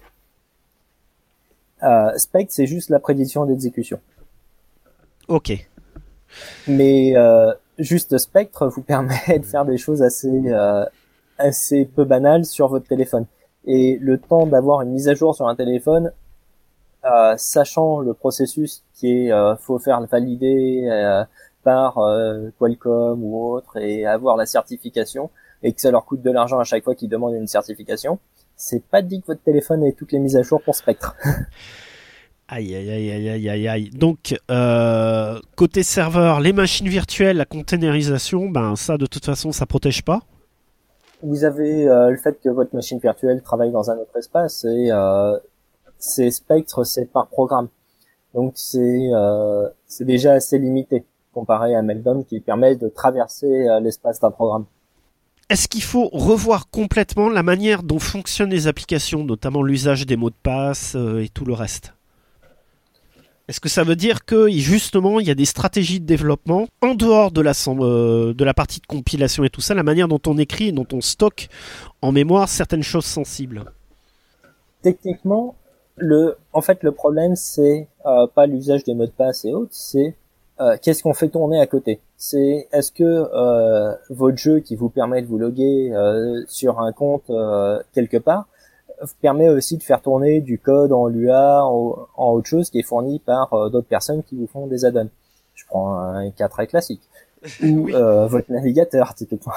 Euh, Spectre, c'est juste la prédiction d'exécution. Ok. Mais euh, juste Spectre vous permet de faire des choses assez euh, assez peu banales sur votre téléphone. Et le temps d'avoir une mise à jour sur un téléphone, euh, sachant le processus qui est, euh, faut faire valider euh, par euh, Qualcomm ou autre et avoir la certification, et que ça leur coûte de l'argent à chaque fois qu'ils demandent une certification, c'est pas dit que votre téléphone ait toutes les mises à jour pour Spectre. Aïe, aïe, aïe, aïe, aïe, aïe, aïe. Donc, euh, côté serveur, les machines virtuelles, la containerisation, ben ça, de toute façon, ça protège pas. Vous avez euh, le fait que votre machine virtuelle travaille dans un autre espace, et euh, c'est Spectre, c'est par programme. Donc c'est euh, c'est déjà assez limité comparé à Meltdown qui permet de traverser euh, l'espace d'un programme. Est-ce qu'il faut revoir complètement la manière dont fonctionnent les applications, notamment l'usage des mots de passe euh, et tout le reste ? Est-ce que ça veut dire que justement il y a des stratégies de développement en dehors de la, euh, de la partie de compilation et tout ça, la manière dont on écrit et dont on stocke en mémoire certaines choses sensibles ? Techniquement, le en fait le problème c'est euh, pas l'usage des mots de passe et autres, c'est euh, qu'est-ce qu'on fait tourner à côté. C'est est-ce que euh, votre jeu qui vous permet de vous loguer euh, sur un compte euh, quelque part permet aussi de faire tourner du code en L U A, en, en autre chose qui est fourni par euh, d'autres personnes qui vous font des add-ons. Je prends un cas très classique. Ou Oui. euh, votre navigateur, typiquement,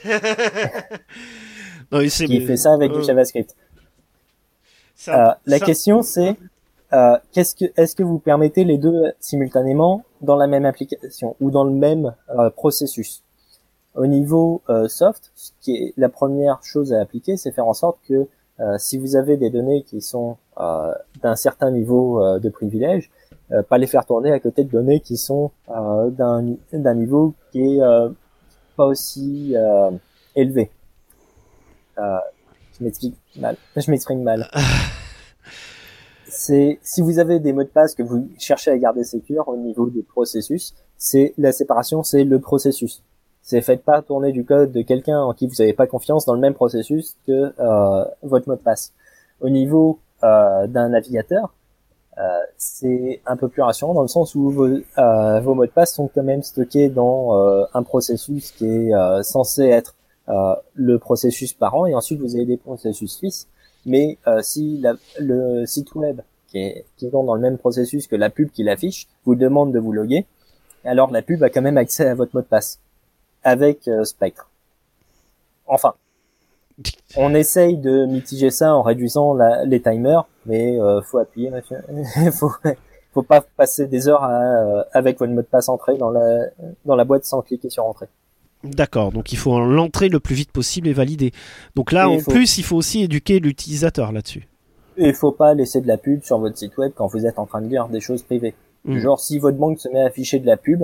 Non, mais c'est- qui fait ça avec euh, du JavaScript. ça- Euh, la ça- question c'est, euh, qu'est-ce que, est-ce que vous permettez les deux simultanément dans la même application ou dans le même euh, processus? Au niveau euh, soft, ce qui est la première chose à appliquer, c'est faire en sorte que Euh, si vous avez des données qui sont euh, d'un certain niveau euh, de privilège, euh, pas les faire tourner à côté de données qui sont euh, d'un d'un niveau qui est euh, pas aussi euh, élevé. Euh, je m'explique mal. Je m'exprime mal. c'est si vous avez des mots de passe que vous cherchez à garder sécure au niveau des processus, c'est la séparation, c'est le processus. C'est faites pas tourner du code de quelqu'un en qui vous n'avez pas confiance dans le même processus que euh, votre mot de passe. Au niveau euh, d'un navigateur, euh, c'est un peu plus rassurant dans le sens où vos, euh, vos mots de passe sont quand même stockés dans euh, un processus qui est euh, censé être euh, le processus parent, et ensuite vous avez des processus fils. Mais euh, si la, le site web qui est qui tourne dans le même processus que la pub qui l'affiche vous demande de vous loguer, alors la pub a quand même accès à votre mot de passe avec euh, Spectre. Enfin, on essaye de mitiger ça en réduisant la, les timers, mais euh, faut appuyer, monsieur. faut, faut pas passer des heures à, euh, avec votre mot de passe entré dans la dans la boîte sans cliquer sur entrée. D'accord, donc il faut l'entrer le plus vite possible et valider. Donc là, Et en faut... plus, il faut aussi éduquer l'utilisateur là-dessus. Et il faut pas laisser de la pub sur votre site web quand vous êtes en train de lire des choses privées. Mmh. Genre, si votre banque se met à afficher de la pub,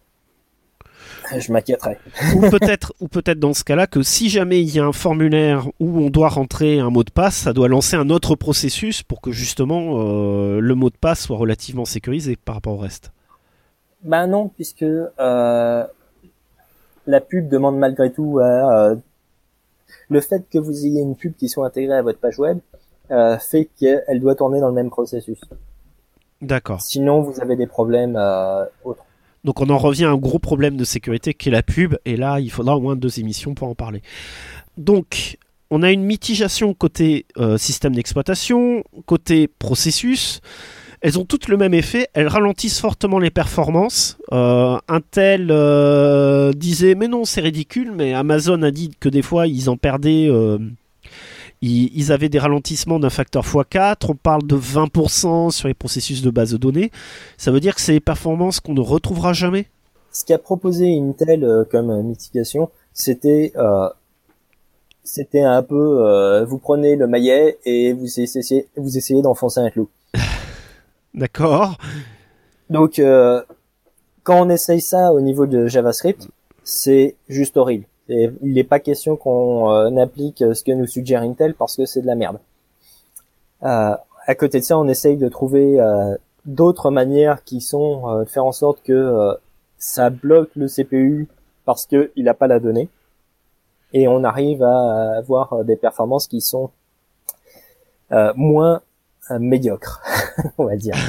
je m'inquiéterais. ou peut-être, ou peut-être dans ce cas-là que si jamais il y a un formulaire où on doit rentrer un mot de passe, ça doit lancer un autre processus pour que justement euh, le mot de passe soit relativement sécurisé par rapport au reste. Ben non, puisque euh, la pub demande malgré tout à euh, le fait que vous ayez une pub qui soit intégrée à votre page web euh, fait qu'elle doit tourner dans le même processus. D'accord. Sinon, vous avez des problèmes euh, autres. Donc on en revient à un gros problème de sécurité qui est la pub, et là il faudra au moins deux émissions pour en parler. Donc on a une mitigation côté euh, système d'exploitation, côté processus. Elles ont toutes le même effet, elles ralentissent fortement les performances. Euh, Intel euh, disait mais non c'est ridicule, mais Amazon a dit que des fois ils en perdaient, euh, ils, ils avaient des ralentissements d'un facteur fois quatre, on parle de vingt pour cent sur les processus de base de données. Ça veut dire que c'est des performances qu'on ne retrouvera jamais? Ce qu'a proposé Intel euh, comme euh, mitigation, c'était euh, c'était un peu euh, vous prenez le maillet et vous essayez, vous essayez d'enfoncer un clou. D'accord. Donc, euh, quand on essaye ça au niveau de JavaScript, c'est juste horrible. Et il n'est pas question qu'on euh, applique ce que nous suggère Intel parce que c'est de la merde. Euh, à côté de ça, on essaye de trouver euh, d'autres manières qui sont euh, de faire en sorte que euh, ça bloque le C P U parce que il n'a pas la donnée. Et on arrive à avoir des performances qui sont euh, moins euh, médiocres, on va dire.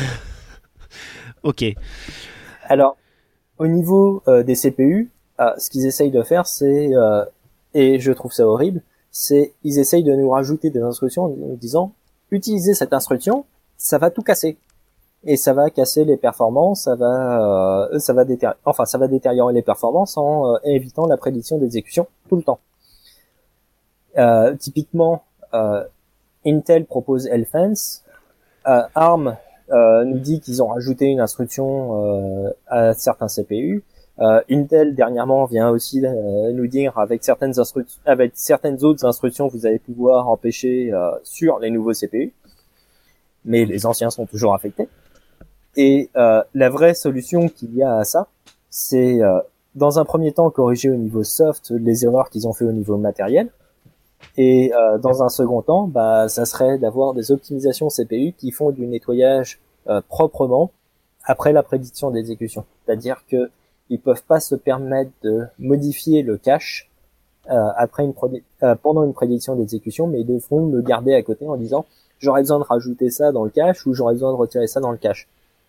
Ok. Alors, au niveau euh, des C P U, euh, ce qu'ils essayent de faire, c'est, euh, et je trouve ça horrible, c'est ils essayent de nous rajouter des instructions en nous disant, utilisez cette instruction, ça va tout casser. Et ça va casser les performances, ça va, euh, ça va détériorer, enfin, ça va détériorer les performances en euh, évitant la prédiction d'exécution tout le temps. Euh, typiquement, euh, Intel propose Elfence, euh, ARM euh, nous dit qu'ils ont rajouté une instruction euh, à certains C P U. Euh, Intel dernièrement vient aussi euh, nous dire avec certaines instructions, avec certaines autres instructions, vous allez pouvoir empêcher euh, sur les nouveaux C P U, mais les anciens sont toujours affectés. Et euh, la vraie solution qu'il y a à ça, c'est euh, dans un premier temps corriger au niveau soft les erreurs qu'ils ont fait au niveau matériel. Et euh, dans un second temps, bah, ça serait d'avoir des optimisations C P U qui font du nettoyage euh, proprement après la prédiction d'exécution. C'est-à-dire que ils peuvent pas se permettre de modifier le cache euh, après une prodi- euh, pendant une prédiction d'exécution, mais ils devront le garder à côté en disant j'aurais besoin de rajouter ça dans le cache ou j'aurais besoin de retirer ça dans le cache.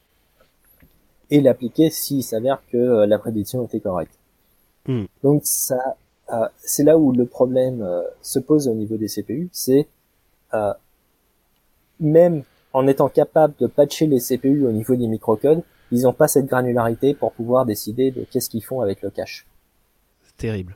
Et l'appliquer s'il s'avère que euh, la prédiction était correcte. Mm. Donc ça Euh, c'est là où le problème euh, se pose au niveau des C P U, c'est euh, même en étant capable de patcher les C P U au niveau des microcodes, ils n'ont pas cette granularité pour pouvoir décider de qu'est-ce qu'ils font avec le cache. C'est terrible.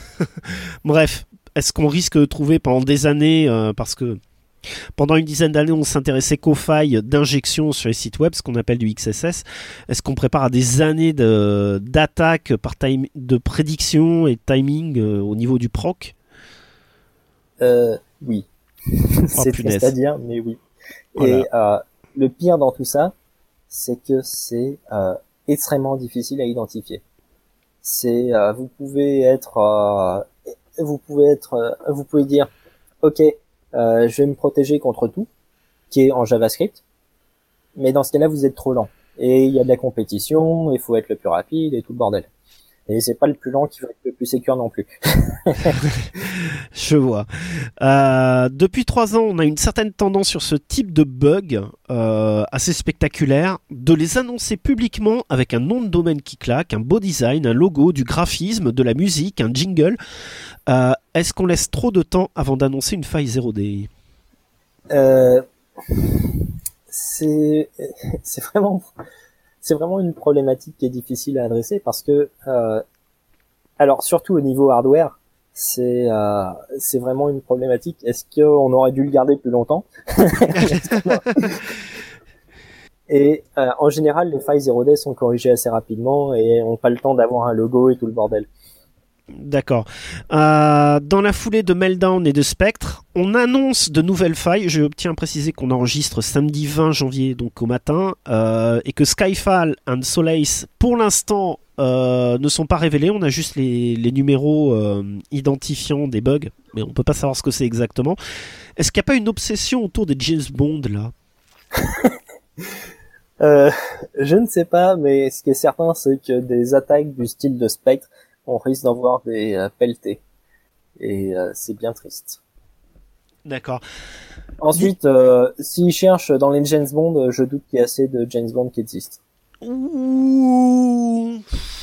Bref, est-ce qu'on risque de trouver pendant des années, euh, parce que pendant une dizaine d'années, on s'intéressait qu'aux failles d'injection sur les sites web, ce qu'on appelle du X S S. Est-ce qu'on prépare à des années de, d'attaques par time, de prédiction et de timing euh, au niveau du proc? euh, Oui. Oh, c'est triste à dire, mais oui. Voilà. Et euh, le pire dans tout ça, c'est que c'est euh, extrêmement difficile à identifier. C'est, euh, vous pouvez être, euh, vous pouvez être, euh, vous pouvez dire, ok. Euh, je vais me protéger contre tout, qui est en JavaScript, mais dans ce cas-là, vous êtes trop lent. Et il y a de la compétition, il faut être le plus rapide et tout le bordel. Et c'est pas le plus lent qui va être le plus sécure non plus. Je vois. Euh, depuis trois ans, on a une certaine tendance sur ce type de bug euh, assez spectaculaire, de les annoncer publiquement avec un nom de domaine qui claque, un beau design, un logo, du graphisme, de la musique, un jingle. Euh, est-ce qu'on laisse trop de temps avant d'annoncer une faille zéro D ? euh, c'est, c'est vraiment... C'est vraiment une problématique qui est difficile à adresser parce que, euh, alors surtout au niveau hardware, c'est euh, c'est vraiment une problématique. Est-ce qu'on aurait dû le garder plus longtemps ? Et euh, en général, les failles zéro D sont corrigées assez rapidement et n'ont pas le temps d'avoir un logo et tout le bordel. D'accord. Euh, dans la foulée de Meltdown et de Spectre, on annonce de nouvelles failles. Je tiens à préciser qu'on enregistre samedi vingt janvier, donc au matin, euh, et que Skyfall and Solace, pour l'instant, euh, ne sont pas révélés. On a juste les, les numéros euh, identifiants des bugs, mais on peut pas savoir ce que c'est exactement. Est-ce qu'il n'y a pas une obsession autour des James Bond, là ? euh, Je ne sais pas, mais ce qui est certain, c'est que des attaques du style de Spectre, on risque d'en voir des euh, pelletés. Et euh, c'est bien triste. D'accord. Ensuite, euh, s'ils cherchent dans les James Bond, je doute qu'il y ait assez de James Bond qui existent. Ouh.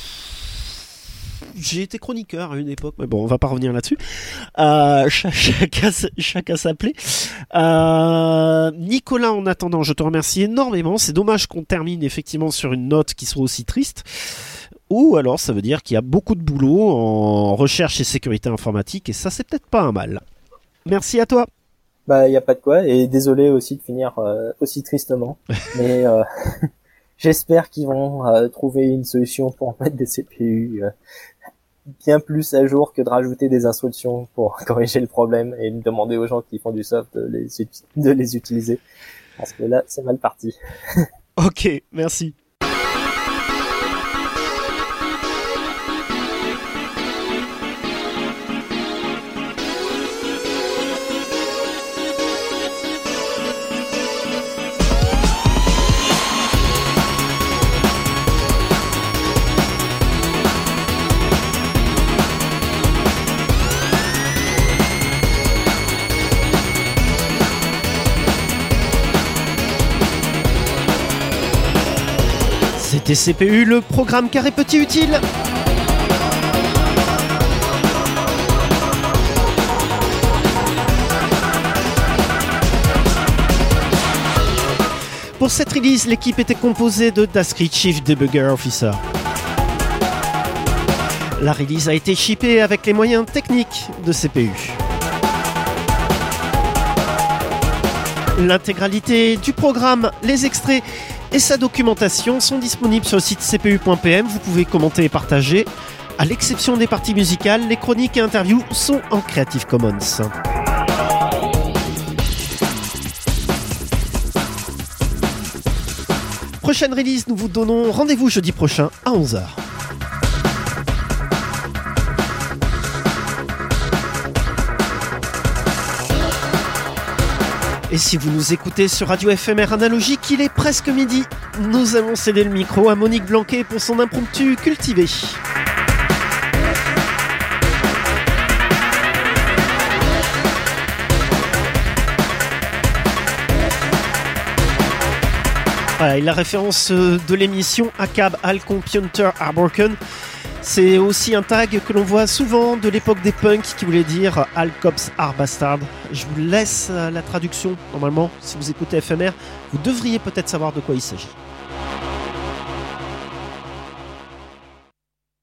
J'ai été chroniqueur à une époque, mais bon, on va pas revenir là-dessus. Euh, ch- chacun, chacun s'appelait. Euh, Nicolas, en attendant, je te remercie énormément. C'est dommage qu'on termine effectivement sur une note qui soit aussi triste. Ou alors ça veut dire qu'il y a beaucoup de boulot en recherche et sécurité informatique, et ça c'est peut-être pas un mal. Merci à toi. Bah y a pas de quoi, et désolé aussi de finir euh, aussi tristement, mais euh, j'espère qu'ils vont euh, trouver une solution pour mettre des C P U euh, bien plus à jour que de rajouter des instructions pour corriger le problème et de demander aux gens qui font du soft de les, de les utiliser, parce que là c'est mal parti. Ok, merci. C'était C P U, le programme carré petit utile. Pour cette release, l'équipe était composée de Dascree Chief Debugger Officer. La release a été shippée avec les moyens techniques de C P U. L'intégralité du programme, les extraits et sa documentation sont disponibles sur le site c p u point p m. Vous pouvez commenter et partager. À l'exception des parties musicales, les chroniques et interviews sont en Creative Commons. Prochaine release, nous vous donnons rendez-vous jeudi prochain à onze heures. Et si vous nous écoutez sur Radio F M R Analogique, il est presque midi. Nous allons céder le micro à Monique Blanquet pour son impromptu cultivé. Voilà, et la référence de l'émission A C A B Al Computer Arbroken, c'est aussi un tag que l'on voit souvent de l'époque des punks qui voulait dire All Cops Are Bastard. Je vous laisse la traduction, normalement, si vous écoutez F M R, vous devriez peut-être savoir de quoi il s'agit.